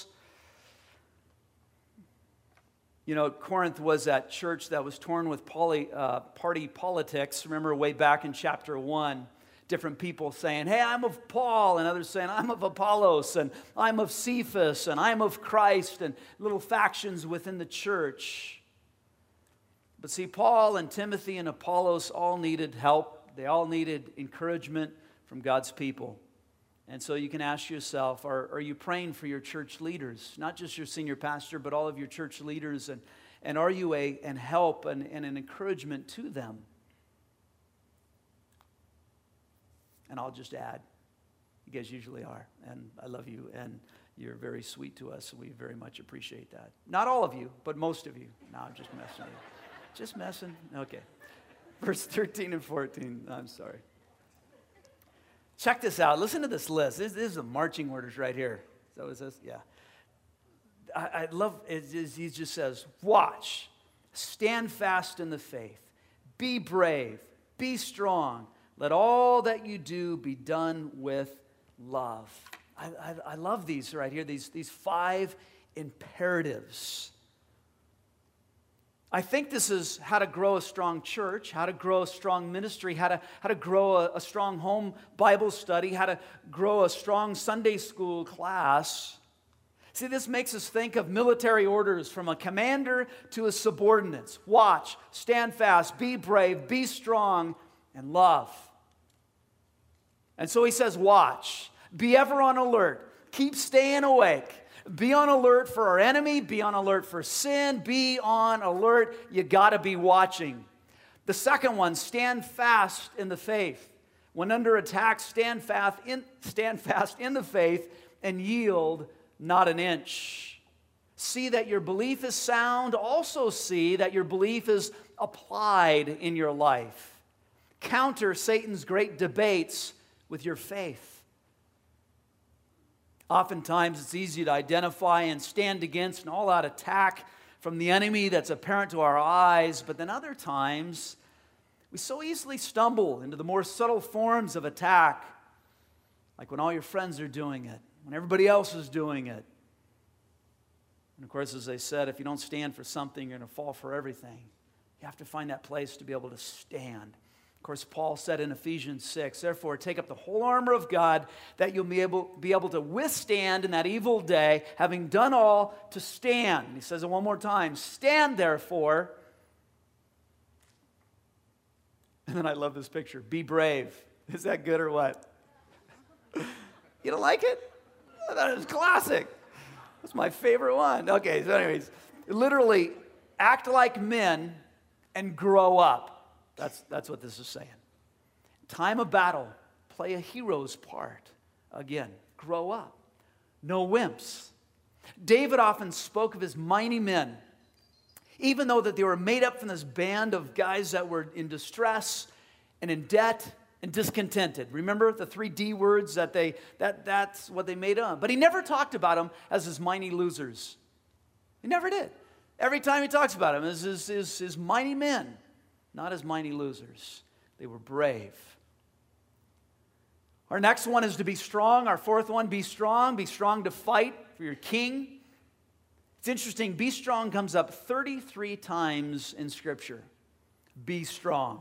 You know, Corinth was that church that was torn with poly, uh, party politics. Remember way back in chapter one, different people saying, hey, I'm of Paul, and others saying, I'm of Apollos, and I'm of Cephas, and I'm of Christ, and little factions within the church. But see, Paul and Timothy and Apollos all needed help. They all needed encouragement from God's people. And so you can ask yourself, are, are you praying for your church leaders? Not just your senior pastor, but all of your church leaders. And, and are you a an help and, and an encouragement to them? And I'll just add, you guys usually are. And I love you. And you're very sweet to us. And we very much appreciate that. Not all of you, but most of you. No, I'm just messing with you. Just messing? Okay. Verse thirteen and fourteen. I'm sorry. Check this out. Listen to this list. This, this is the marching orders right here. So is this? Yeah. I, I love it. He just says, watch, stand fast in the faith, be brave, be strong. Let all that you do be done with love. I, I, I love these right here, these, these five imperatives. I think this is how to grow a strong church, how to grow a strong ministry, how to, how to grow a, a strong home Bible study, how to grow a strong Sunday school class. See, this makes us think of military orders from a commander to his subordinates. Watch, stand fast, be brave, be strong, and love. And so he says, watch, be ever on alert, keep staying awake. Be on alert for our enemy. Be on alert for sin. Be on alert. You got to be watching. The second one, stand fast in the faith. When under attack, stand fast in, stand fast in the faith and yield not an inch. See that your belief is sound. Also see that your belief is applied in your life. Counter Satan's great debates with your faith. Oftentimes, it's easy to identify and stand against an all-out attack from the enemy that's apparent to our eyes, but then other times, we so easily stumble into the more subtle forms of attack, like when all your friends are doing it, when everybody else is doing it. And of course, as I said, if you don't stand for something, you're going to fall for everything. You have to find that place to be able to stand. Of course, Paul said in Ephesians six, therefore, take up the whole armor of God that you'll be able, be able to withstand in that evil day, having done all to stand. He says it one more time, stand therefore. And then I love this picture, be brave. Is that good or what? You don't like it? I thought it was classic. That's my favorite one. Okay, so anyways, literally, act like men and grow up. That's, that's what this is saying. Time of battle, play a hero's part. Again, grow up. No wimps. David often spoke of his mighty men, even though that they were made up from this band of guys that were in distress and in debt and discontented. Remember the three D words that they, that, that's what they made up. But he never talked about them as his mighty losers. He never did. Every time he talks about them as his, his, his mighty men. Not as mighty losers. They were brave. Our next one is to be strong. Our fourth one, be strong. Be strong to fight for your king. It's interesting. Be strong comes up thirty-three times in Scripture. Be strong.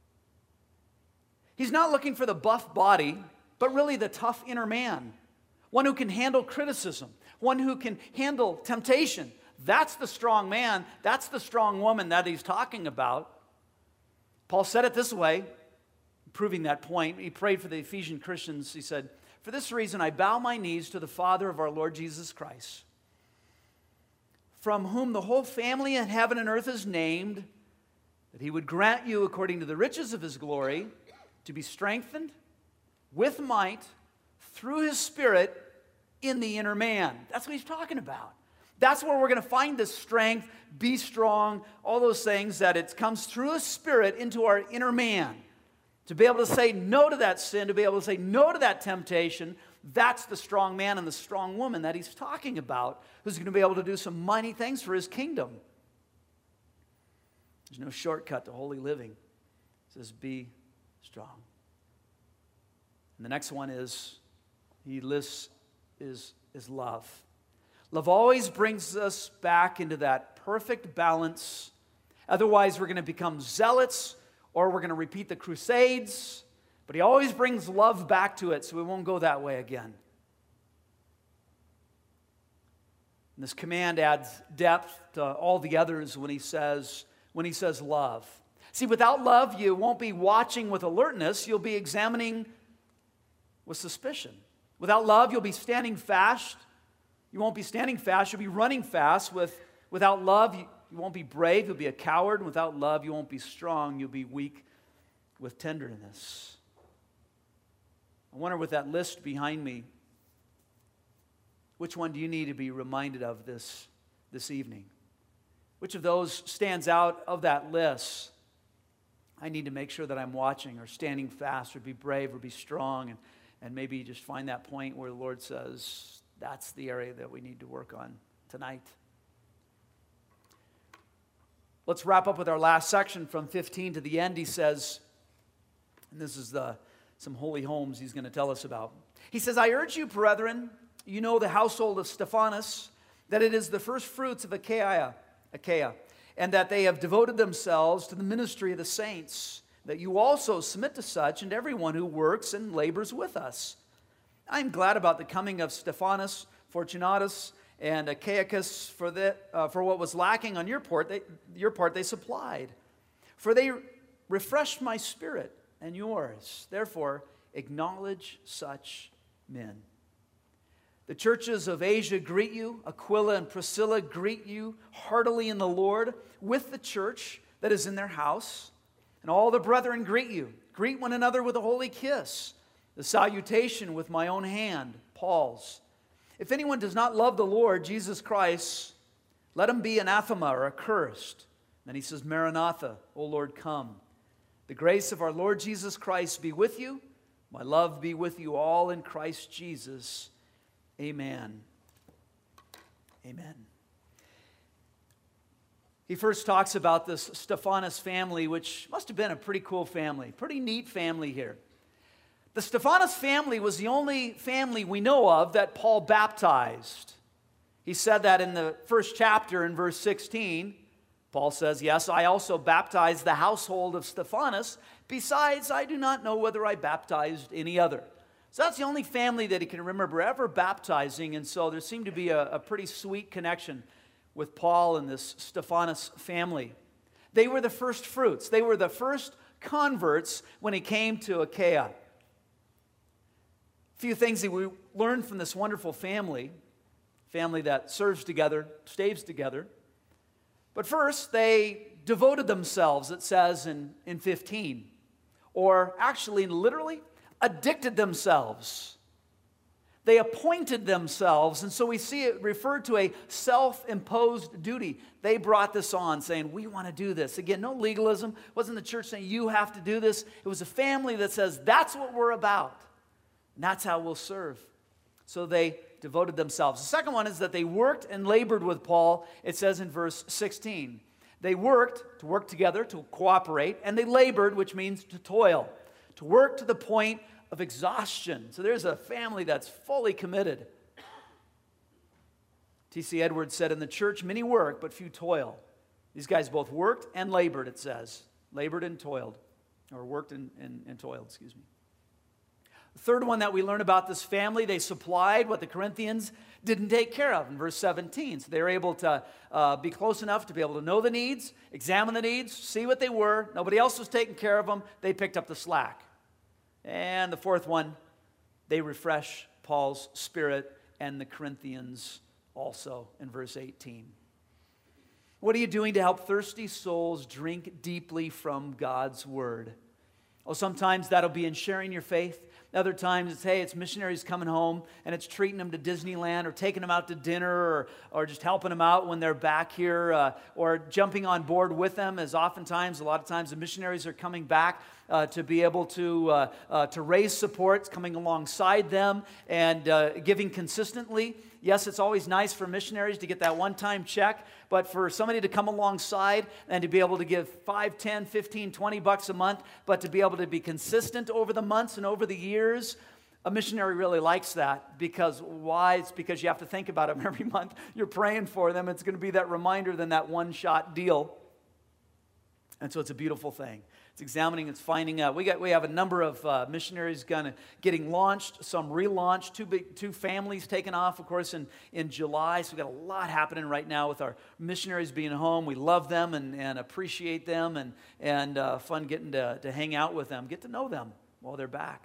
He's not looking for the buff body, but really the tough inner man. One who can handle criticism. One who can handle temptation. That's the strong man. That's the strong woman that he's talking about. Paul said it this way, proving that point. He prayed for the Ephesian Christians. He said, for this reason I bow my knees to the Father of our Lord Jesus Christ, from whom the whole family in heaven and earth is named, that he would grant you, according to the riches of his glory, to be strengthened with might through his Spirit in the inner man. That's what he's talking about. That's where we're going to find this strength, be strong, all those things, that it comes through a Spirit into our inner man. To be able to say no to that sin, to be able to say no to that temptation, That's the strong man and the strong woman that he's talking about, who's going to be able to do some mighty things for his kingdom. There's no shortcut to holy living. It says, be strong. And the next one is, he lists, is, is love. Love always brings us back into that perfect balance. Otherwise, we're going to become zealots, or we're going to repeat the Crusades. But he always brings love back to it, so we won't go that way again. And this command adds depth to all the others when he says, when he says love. See, without love, you won't be watching with alertness. You'll be examining with suspicion. Without love, you'll be standing fast. You won't be standing fast. You'll be running fast. With, without love, you, you won't be brave. You'll be a coward. Without love, you won't be strong. You'll be weak with tenderness. I wonder, with that list behind me, which one do you need to be reminded of this, this evening? Which of those stands out of that list? I need to make sure that I'm watching or standing fast or be brave or be strong, and, and maybe just find that point where the Lord says, that's the area that we need to work on tonight. Let's wrap up with our last section from fifteen to the end. He says, and this is the some holy homes he's going to tell us about. He says, I urge you, brethren, you know the household of Stephanas, that it is the first fruits of Achaia, Achaia, and that they have devoted themselves to the ministry of the saints, that you also submit to such and everyone who works and labors with us. I am glad about the coming of Stephanas, Fortunatus, and Achaicus, for, the, uh, for what was lacking on your part, they, your part they supplied. For they refreshed my spirit and yours. Therefore, acknowledge such men. The churches of Asia greet you. Aquila and Priscilla greet you heartily in the Lord with the church that is in their house. And all the brethren greet you. Greet one another with a holy kiss. The salutation with my own hand, Paul's. If anyone does not love the Lord Jesus Christ, let him be anathema or accursed. Then he says, Maranatha, O Lord, come. The grace of our Lord Jesus Christ be with you. My love be with you all in Christ Jesus. Amen. Amen. He first talks about this Stephanas family, which must have been a pretty cool family, pretty neat family here. The Stephanas family was the only family we know of that Paul baptized. He said that in the first chapter in verse sixteen. Paul says, yes, I also baptized the household of Stephanas. Besides, I do not know whether I baptized any other. So that's the only family that he can remember ever baptizing. And so there seemed to be a, a pretty sweet connection with Paul and this Stephanas family. They were the first fruits. They were the first converts when he came to Achaia. A few things that we learned from this wonderful family, family that serves together, stays together. But first, they devoted themselves, it says in, in fifteen. Or actually, literally, addicted themselves. They appointed themselves, and so we see it referred to a self-imposed duty. They brought this on, saying, we want to do this. Again, no legalism. It wasn't the church saying, you have to do this. It was a family that says, that's what we're about. And that's how we'll serve. So they devoted themselves. The second one is that they worked and labored with Paul. It says in verse sixteen. They worked, to work together, to cooperate, and they labored, which means to toil, to work to the point of exhaustion. So there's a family that's fully committed. T C Edwards said, in the church, many work, but few toil. These guys both worked and labored, it says. Labored and toiled, or worked and, and, and toiled, excuse me. The third one that we learn about this family, they supplied what the Corinthians didn't take care of in verse seventeen. So they were able to uh, be close enough to be able to know the needs, examine the needs, see what they were. Nobody else was taking care of them. They picked up the slack. And the fourth one, they refresh Paul's spirit and the Corinthians also in verse eighteen. What are you doing to help thirsty souls drink deeply from God's word? Oh, sometimes that'll be in sharing your faith. Other times it's, hey, it's missionaries coming home and it's treating them to Disneyland or taking them out to dinner or, or just helping them out when they're back here uh, or jumping on board with them, as oftentimes, a lot of times the missionaries are coming back uh, to be able to, uh, uh, to raise support, coming alongside them and uh, giving consistently. Yes, it's always nice for missionaries to get that one-time check, but for somebody to come alongside and to be able to give five, ten, fifteen, twenty bucks a month, but to be able to be consistent over the months and over the years, a missionary really likes that. Because why? It's because you have to think about them every month. You're praying for them. It's going to be that reminder than that one-shot deal. And so it's a beautiful thing. It's examining, it's finding out. We got we have a number of uh, missionaries gonna, getting launched, some relaunched, two big two families taken off, of course, in, in July. So we've got a lot happening right now with our missionaries being home. We love them and, and appreciate them, and, and uh, fun getting to, to hang out with them, get to know them while they're back.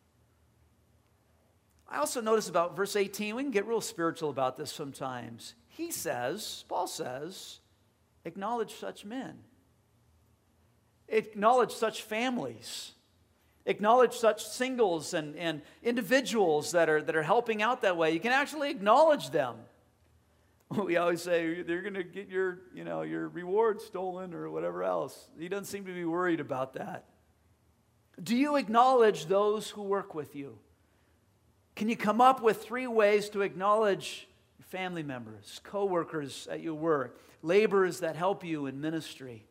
I also notice about verse eighteen, we can get real spiritual about this sometimes. He says, Paul says, acknowledge such men. Acknowledge such families. Acknowledge such singles and, and individuals that are, that are helping out that way. You can actually acknowledge them. We always say, they're going to get your, you know, your reward stolen or whatever else. He doesn't seem to be worried about that. Do you acknowledge those who work with you? Can you come up with three ways to acknowledge your family members, co-workers at your work, laborers that help you in ministry?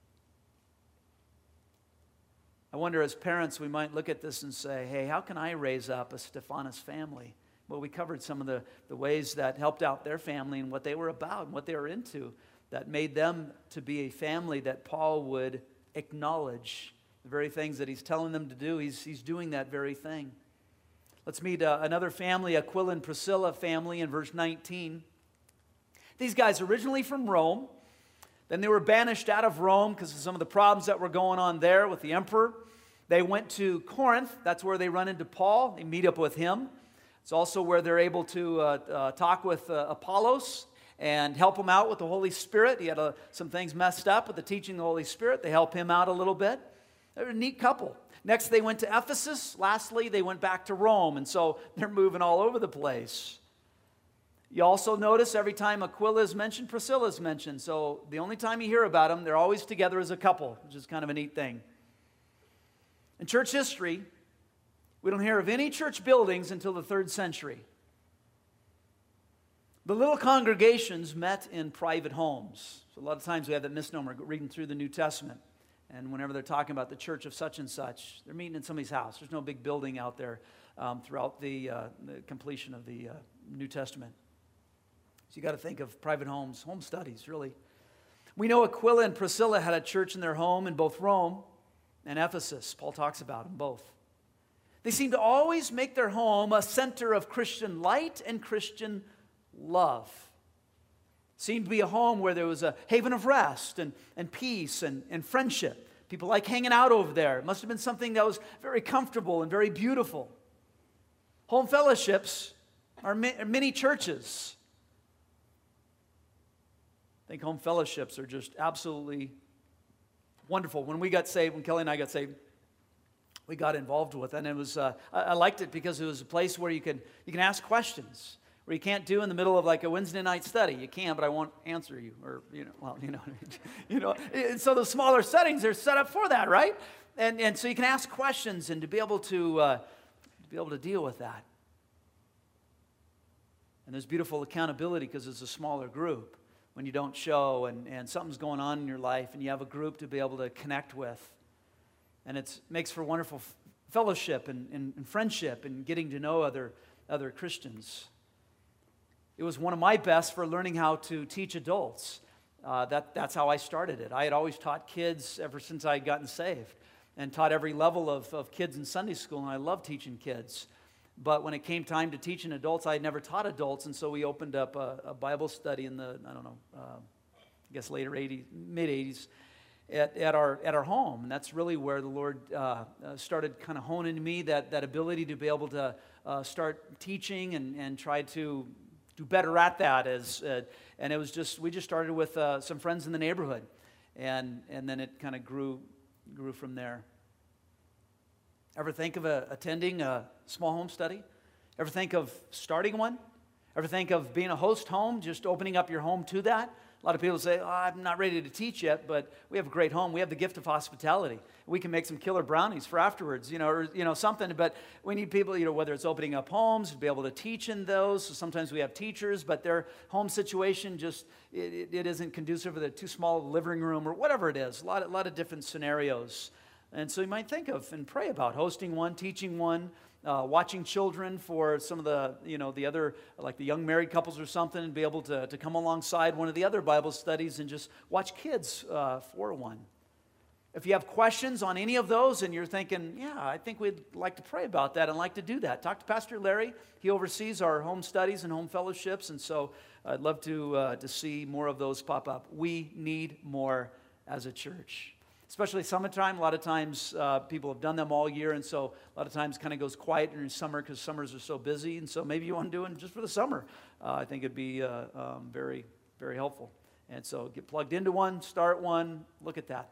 I wonder, as parents, we might look at this and say, hey, how can I raise up a Stephanus family? Well, we covered some of the, the ways that helped out their family and what they were about and what they were into that made them to be a family that Paul would acknowledge. The very things that he's telling them to do, he's, he's doing that very thing. Let's meet uh, another family, Aquila and Priscilla family, in verse nineteen. These guys originally from Rome. Then they were banished out of Rome because of some of the problems that were going on there with the emperor. They went to Corinth. That's where they run into Paul. They meet up with him. It's also where they're able to uh, uh, talk with uh, Apollos and help him out with the Holy Spirit. He had uh, some things messed up with the teaching of the Holy Spirit. They help him out a little bit. They're a neat couple. Next, they went to Ephesus. Lastly, they went back to Rome. And so they're moving all over the place. You also notice every time Aquila is mentioned, Priscilla is mentioned. So the only time you hear about them, they're always together as a couple, which is kind of a neat thing. In church history, we don't hear of any church buildings until the third century. The little congregations met in private homes. So a lot of times we have that misnomer reading through the New Testament. And whenever they're talking about the church of such and such, they're meeting in somebody's house. There's no big building out there um, throughout the, uh, the completion of the uh, New Testament. So you got to think of private homes, home studies, really. We know Aquila and Priscilla had a church in their home in both Rome and Ephesus. Paul talks about them both. They seem to always make their home a center of Christian light and Christian love. It seemed to be a home where there was a haven of rest and, and peace and, and friendship. People like hanging out over there. It must have been something that was very comfortable and very beautiful. Home fellowships are many churches. I think home fellowships are just absolutely wonderful. When we got saved, when Kelly and I got saved, we got involved with it. And it was, uh, I, I liked it because it was a place where you can, you can ask questions, where you can't do in the middle of like a Wednesday night study. You can, but I won't answer you. Or, you know, well, you know, you know. And so the smaller settings are set up for that, right? And, and so you can ask questions and to be able to, uh, to be able to deal with that. And there's beautiful accountability because it's a smaller group. When you don't show and, and something's going on in your life and you have a group to be able to connect with. And it makes for wonderful f- fellowship and, and, and friendship and getting to know other, other Christians. It was one of my best for learning how to teach adults. Uh, that, that's how I started it. I had always taught kids ever since I had gotten saved and taught every level of, of kids in Sunday school, and I love teaching kids. But when it came time to teaching adults, I had never taught adults, and so we opened up a, a Bible study in the, I don't know, uh, I guess later eighties, mid-eighties, at, at, our, at our home. And that's really where the Lord uh, uh, started kind of honing in me that, that ability to be able to uh, start teaching and, and try to do better at that. As uh, and it was just, we just started with uh, some friends in the neighborhood, and, and then it kind of grew, grew from there. Ever think of a, attending a small home study? Ever think of starting one? Ever think of being a host home, just opening up your home to that? A lot of people say, oh, I'm not ready to teach yet, but we have a great home. We have the gift of hospitality. We can make some killer brownies for afterwards, you know, or, you know, something. But we need people, you know, whether it's opening up homes, to be able to teach in those. So sometimes we have teachers, but their home situation just, it, it, it isn't conducive with a too small living room or whatever it is. A lot, a lot of different scenarios. And so you might think of and pray about hosting one, teaching one, Uh, watching children for some of the, you know, the other, like the young married couples or something, and be able to, to come alongside one of the other Bible studies and just watch kids uh, for one. If you have questions on any of those and you're thinking, yeah, I think we'd like to pray about that and like to do that, talk to Pastor Larry. He oversees our home studies and home fellowships, and so I'd love to, uh, to see more of those pop up. We need more as a church. Especially summertime, a lot of times uh, people have done them all year, and so a lot of times kind of goes quiet during summer because summers are so busy, and so maybe you want to do it just for the summer. Uh, I think it'd be uh, um, very, very helpful. And so get plugged into one, start one, look at that.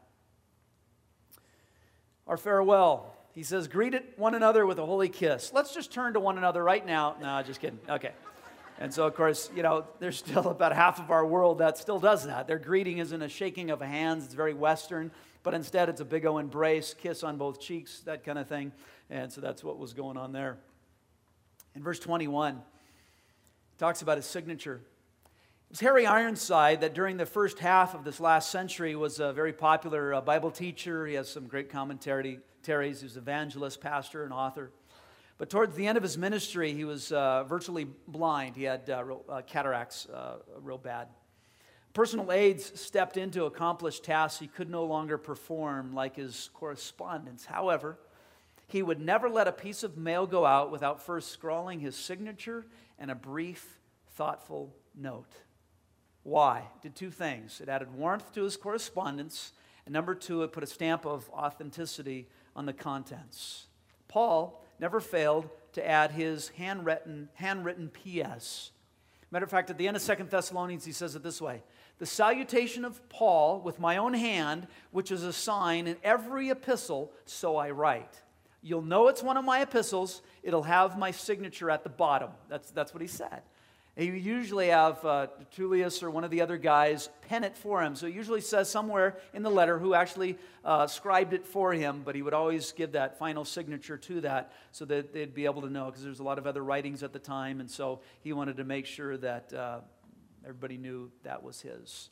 Our farewell. He says, greet one another with a holy kiss. Let's just turn to one another right now. No, just kidding. Okay. And so, of course, you know, there's still about half of our world that still does that. Their greeting isn't a shaking of hands. It's very Western. But instead, it's a big O embrace, kiss on both cheeks, that kind of thing. And so that's what was going on there. In verse twenty-one, it talks about his signature. It was Harry Ironside that during the first half of this last century was a very popular uh, Bible teacher. He has some great commentaries. He was an evangelist, pastor, and author. But towards the end of his ministry, he was uh, virtually blind. He had uh, real, uh, cataracts uh, real bad. Personal aides stepped in to accomplish tasks he could no longer perform, like his correspondence. However, he would never let a piece of mail go out without first scrawling his signature and a brief, thoughtful note. Why? It did two things. It added warmth to his correspondence, and number two, it put a stamp of authenticity on the contents. Paul never failed to add his handwritten, handwritten P S. Matter of fact, at the end of Second Thessalonians, he says it this way: the salutation of Paul with my own hand, which is a sign in every epistle, so I write. You'll know it's one of my epistles. It'll have my signature at the bottom. That's, that's what he said. And you usually have uh, Tertullius or one of the other guys pen it for him. So it usually says somewhere in the letter who actually uh, scribed it for him, but he would always give that final signature to that so that they'd be able to know, because there's a lot of other writings at the time, and so he wanted to make sure that uh, everybody knew that was his.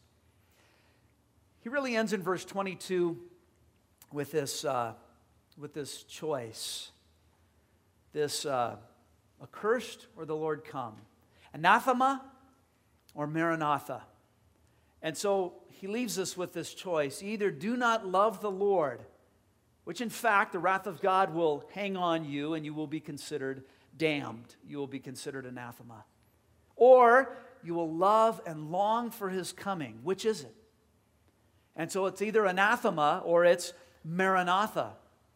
He really ends in verse twenty-two with this, uh, with this choice. This, uh, accursed or the Lord come. Anathema or Maranatha. And so he leaves us with this choice. Either do not love the Lord, which in fact the wrath of God will hang on you and you will be considered damned. You will be considered anathema. Or you will love and long for his coming. Which is it? And so it's either anathema or it's Maranatha.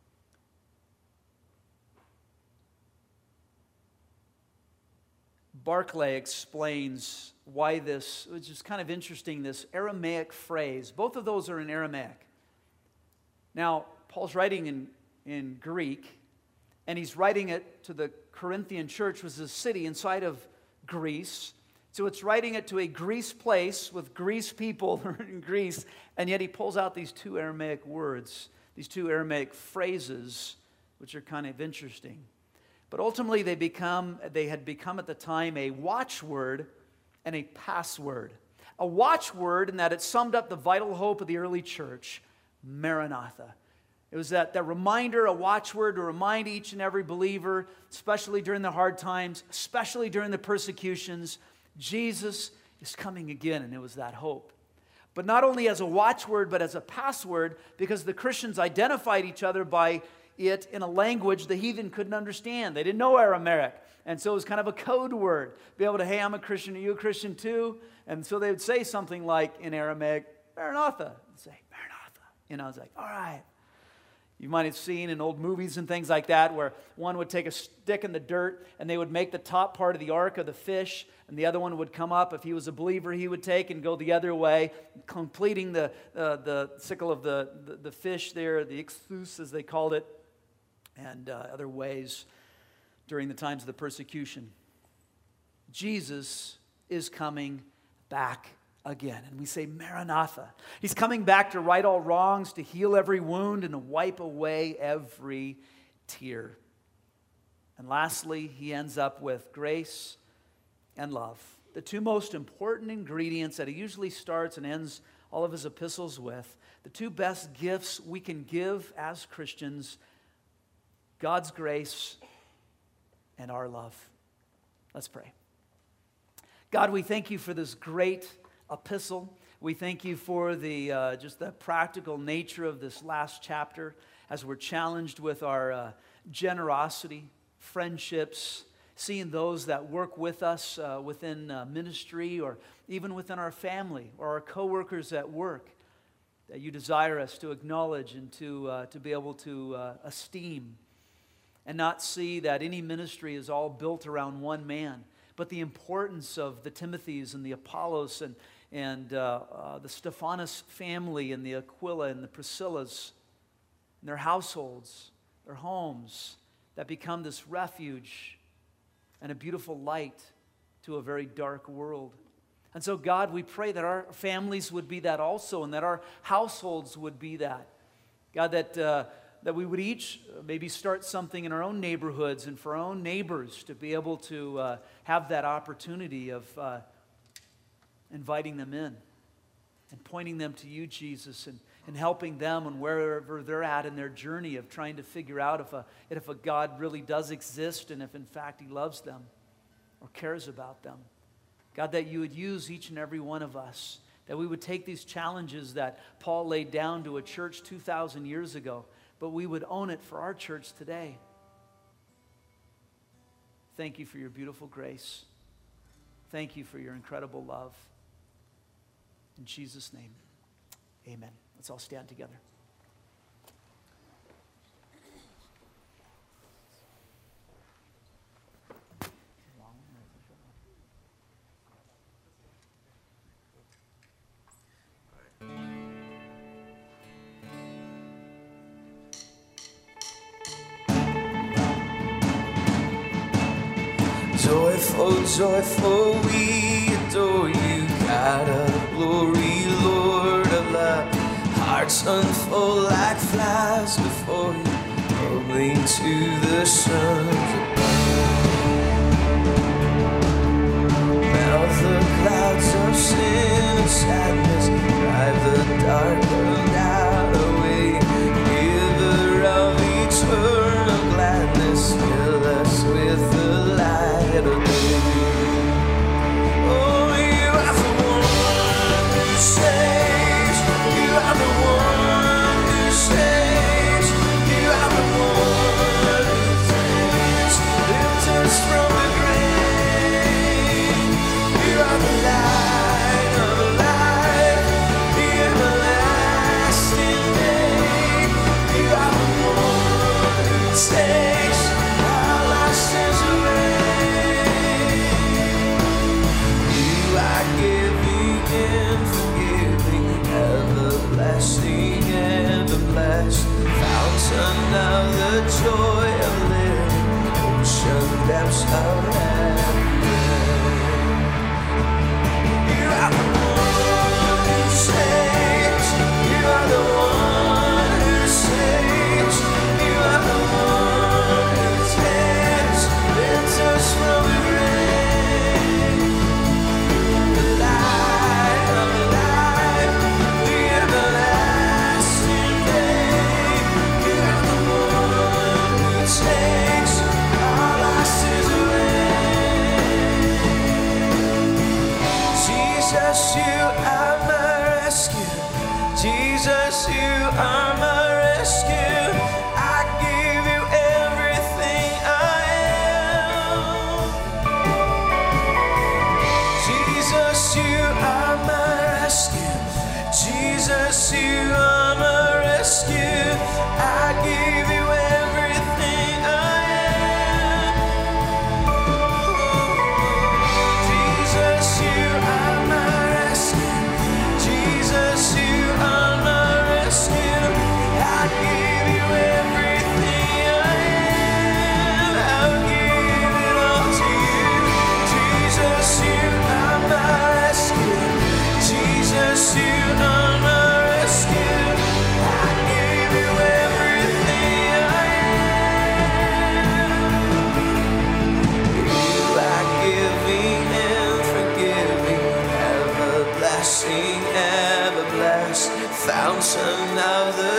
Barclay explains why this, which is kind of interesting, this Aramaic phrase. Both of those are in Aramaic. Now, Paul's writing in, in Greek, and he's writing it to the Corinthian church, which was a city inside of Greece. So it's writing it to a Greece place with Greece people in Greece, and yet he pulls out these two Aramaic words, these two Aramaic phrases, which are kind of interesting. But ultimately, they become they had become at the time a watchword and a password. A watchword in that it summed up the vital hope of the early church, Maranatha. It was that, that reminder, a watchword to remind each and every believer, especially during the hard times, especially during the persecutions, Jesus is coming again, and it was that hope. But not only as a watchword, but as a password, because the Christians identified each other by it in a language the heathen couldn't understand. They didn't know Aramaic. And so it was kind of a code word. Be able to, hey, I'm a Christian, are you a Christian too? And so they would say something like in Aramaic, Maranatha. They'd say, Maranatha. You know, I was like, all right. You might have seen in old movies and things like that where one would take a stick in the dirt and they would make the top part of the ark of the fish, and the other one would come up. If he was a believer, he would take and go the other way, completing the uh, the sickle of the, the, the fish there, the ichthus as they called it. and uh, other ways during the times of the persecution. Jesus is coming back again. And we say, Maranatha. He's coming back to right all wrongs, to heal every wound, and to wipe away every tear. And lastly, he ends up with grace and love. The two most important ingredients that he usually starts and ends all of his epistles with. The two best gifts we can give as Christians: God's grace and our love. Let's pray. God, we thank you for this great epistle. We thank you for the uh, just the practical nature of this last chapter as we're challenged with our uh, generosity, friendships, seeing those that work with us uh, within uh, ministry or even within our family or our coworkers at work, that you desire us to acknowledge and to, uh, to be able to uh, esteem, and not see that any ministry is all built around one man, but the importance of the Timothys and the Apollos and, and uh, uh, the Stephanas family and the Aquila and the Priscillas and their households, their homes, that become this refuge and a beautiful light to a very dark world. And so, God, we pray that our families would be that also, and that our households would be that. God, that uh, that we would each maybe start something in our own neighborhoods and for our own neighbors to be able to uh, have that opportunity of uh, inviting them in and pointing them to you, Jesus, and, and helping them on wherever they're at in their journey of trying to figure out if a, if a God really does exist and if in fact he loves them or cares about them. God, that you would use each and every one of us, that we would take these challenges that Paul laid down to a church two thousand years ago, but we would own it for our church today. Thank you for your beautiful grace. Thank you for your incredible love. In Jesus' name, amen. Let's all stand together. Joyful, joyful, we adore you, God of glory, Lord of love. Hearts unfold like flowers before you, holding to the sons above. Now the clouds of sin and sadness drive the dark cloud away. Giver of eternal gladness, fill us with the light. Oh, you are the one who saves. You are the one who saves. You are the one who saves. Lift us from the grave. You are the light of life, the everlasting name. You are the one who takes our life sins away. Everlasting, everlasting, fountain of the joy of living, ocean depths of happiness. You are the one who saves. You are the one who saves. You are the one who takes, lifts us from the grave. The light of life. Takes all our sins away.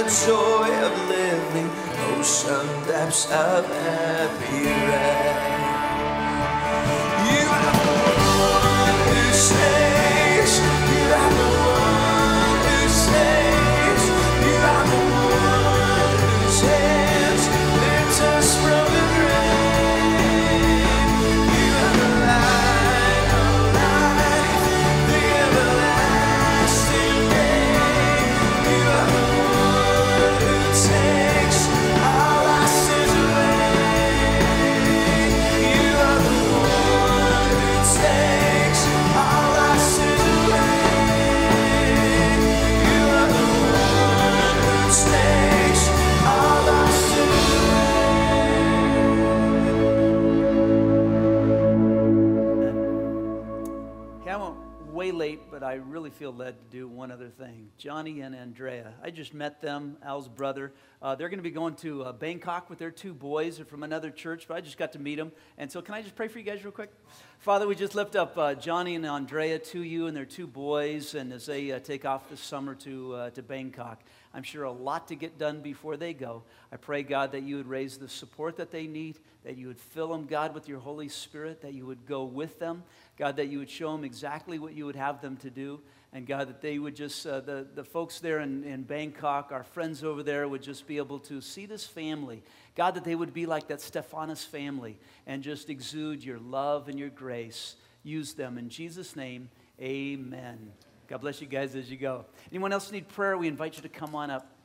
the joy of living, ocean depths of happy rest. You are the one who saves. You are the one who saves. You are the one whose hands lift us from the grave. You are the light of life, the everlasting name. You are the one who takes all our sins away. You are the one who takes all our sins away. You are the one who takes all our sins Okay, I went way late, but I really feel led to do one other thing. Johnny and Andrea, I just met them, Al's brother. Uh, they're going to be going to uh, Bangkok with their two boys. They're from another church, but I just got to meet them. And so can I just pray for you guys real quick? Father, we just lift up uh, Johnny and Andrea to you and their two boys, and as they uh, take off this summer to, uh, to Bangkok. I'm sure a lot to get done before they go. I pray, God, that you would raise the support that they need, that you would fill them, God, with your Holy Spirit, that you would go with them, God, that you would show them exactly what you would have them to do, and God, that they would just, uh, the, the folks there in, in Bangkok, our friends over there, would just be able to see this family. God, that they would be like that Stephanus family and just exude your love and your grace. Use them. In Jesus' name, amen. God bless you guys as you go. Anyone else need prayer? We invite you to come on up.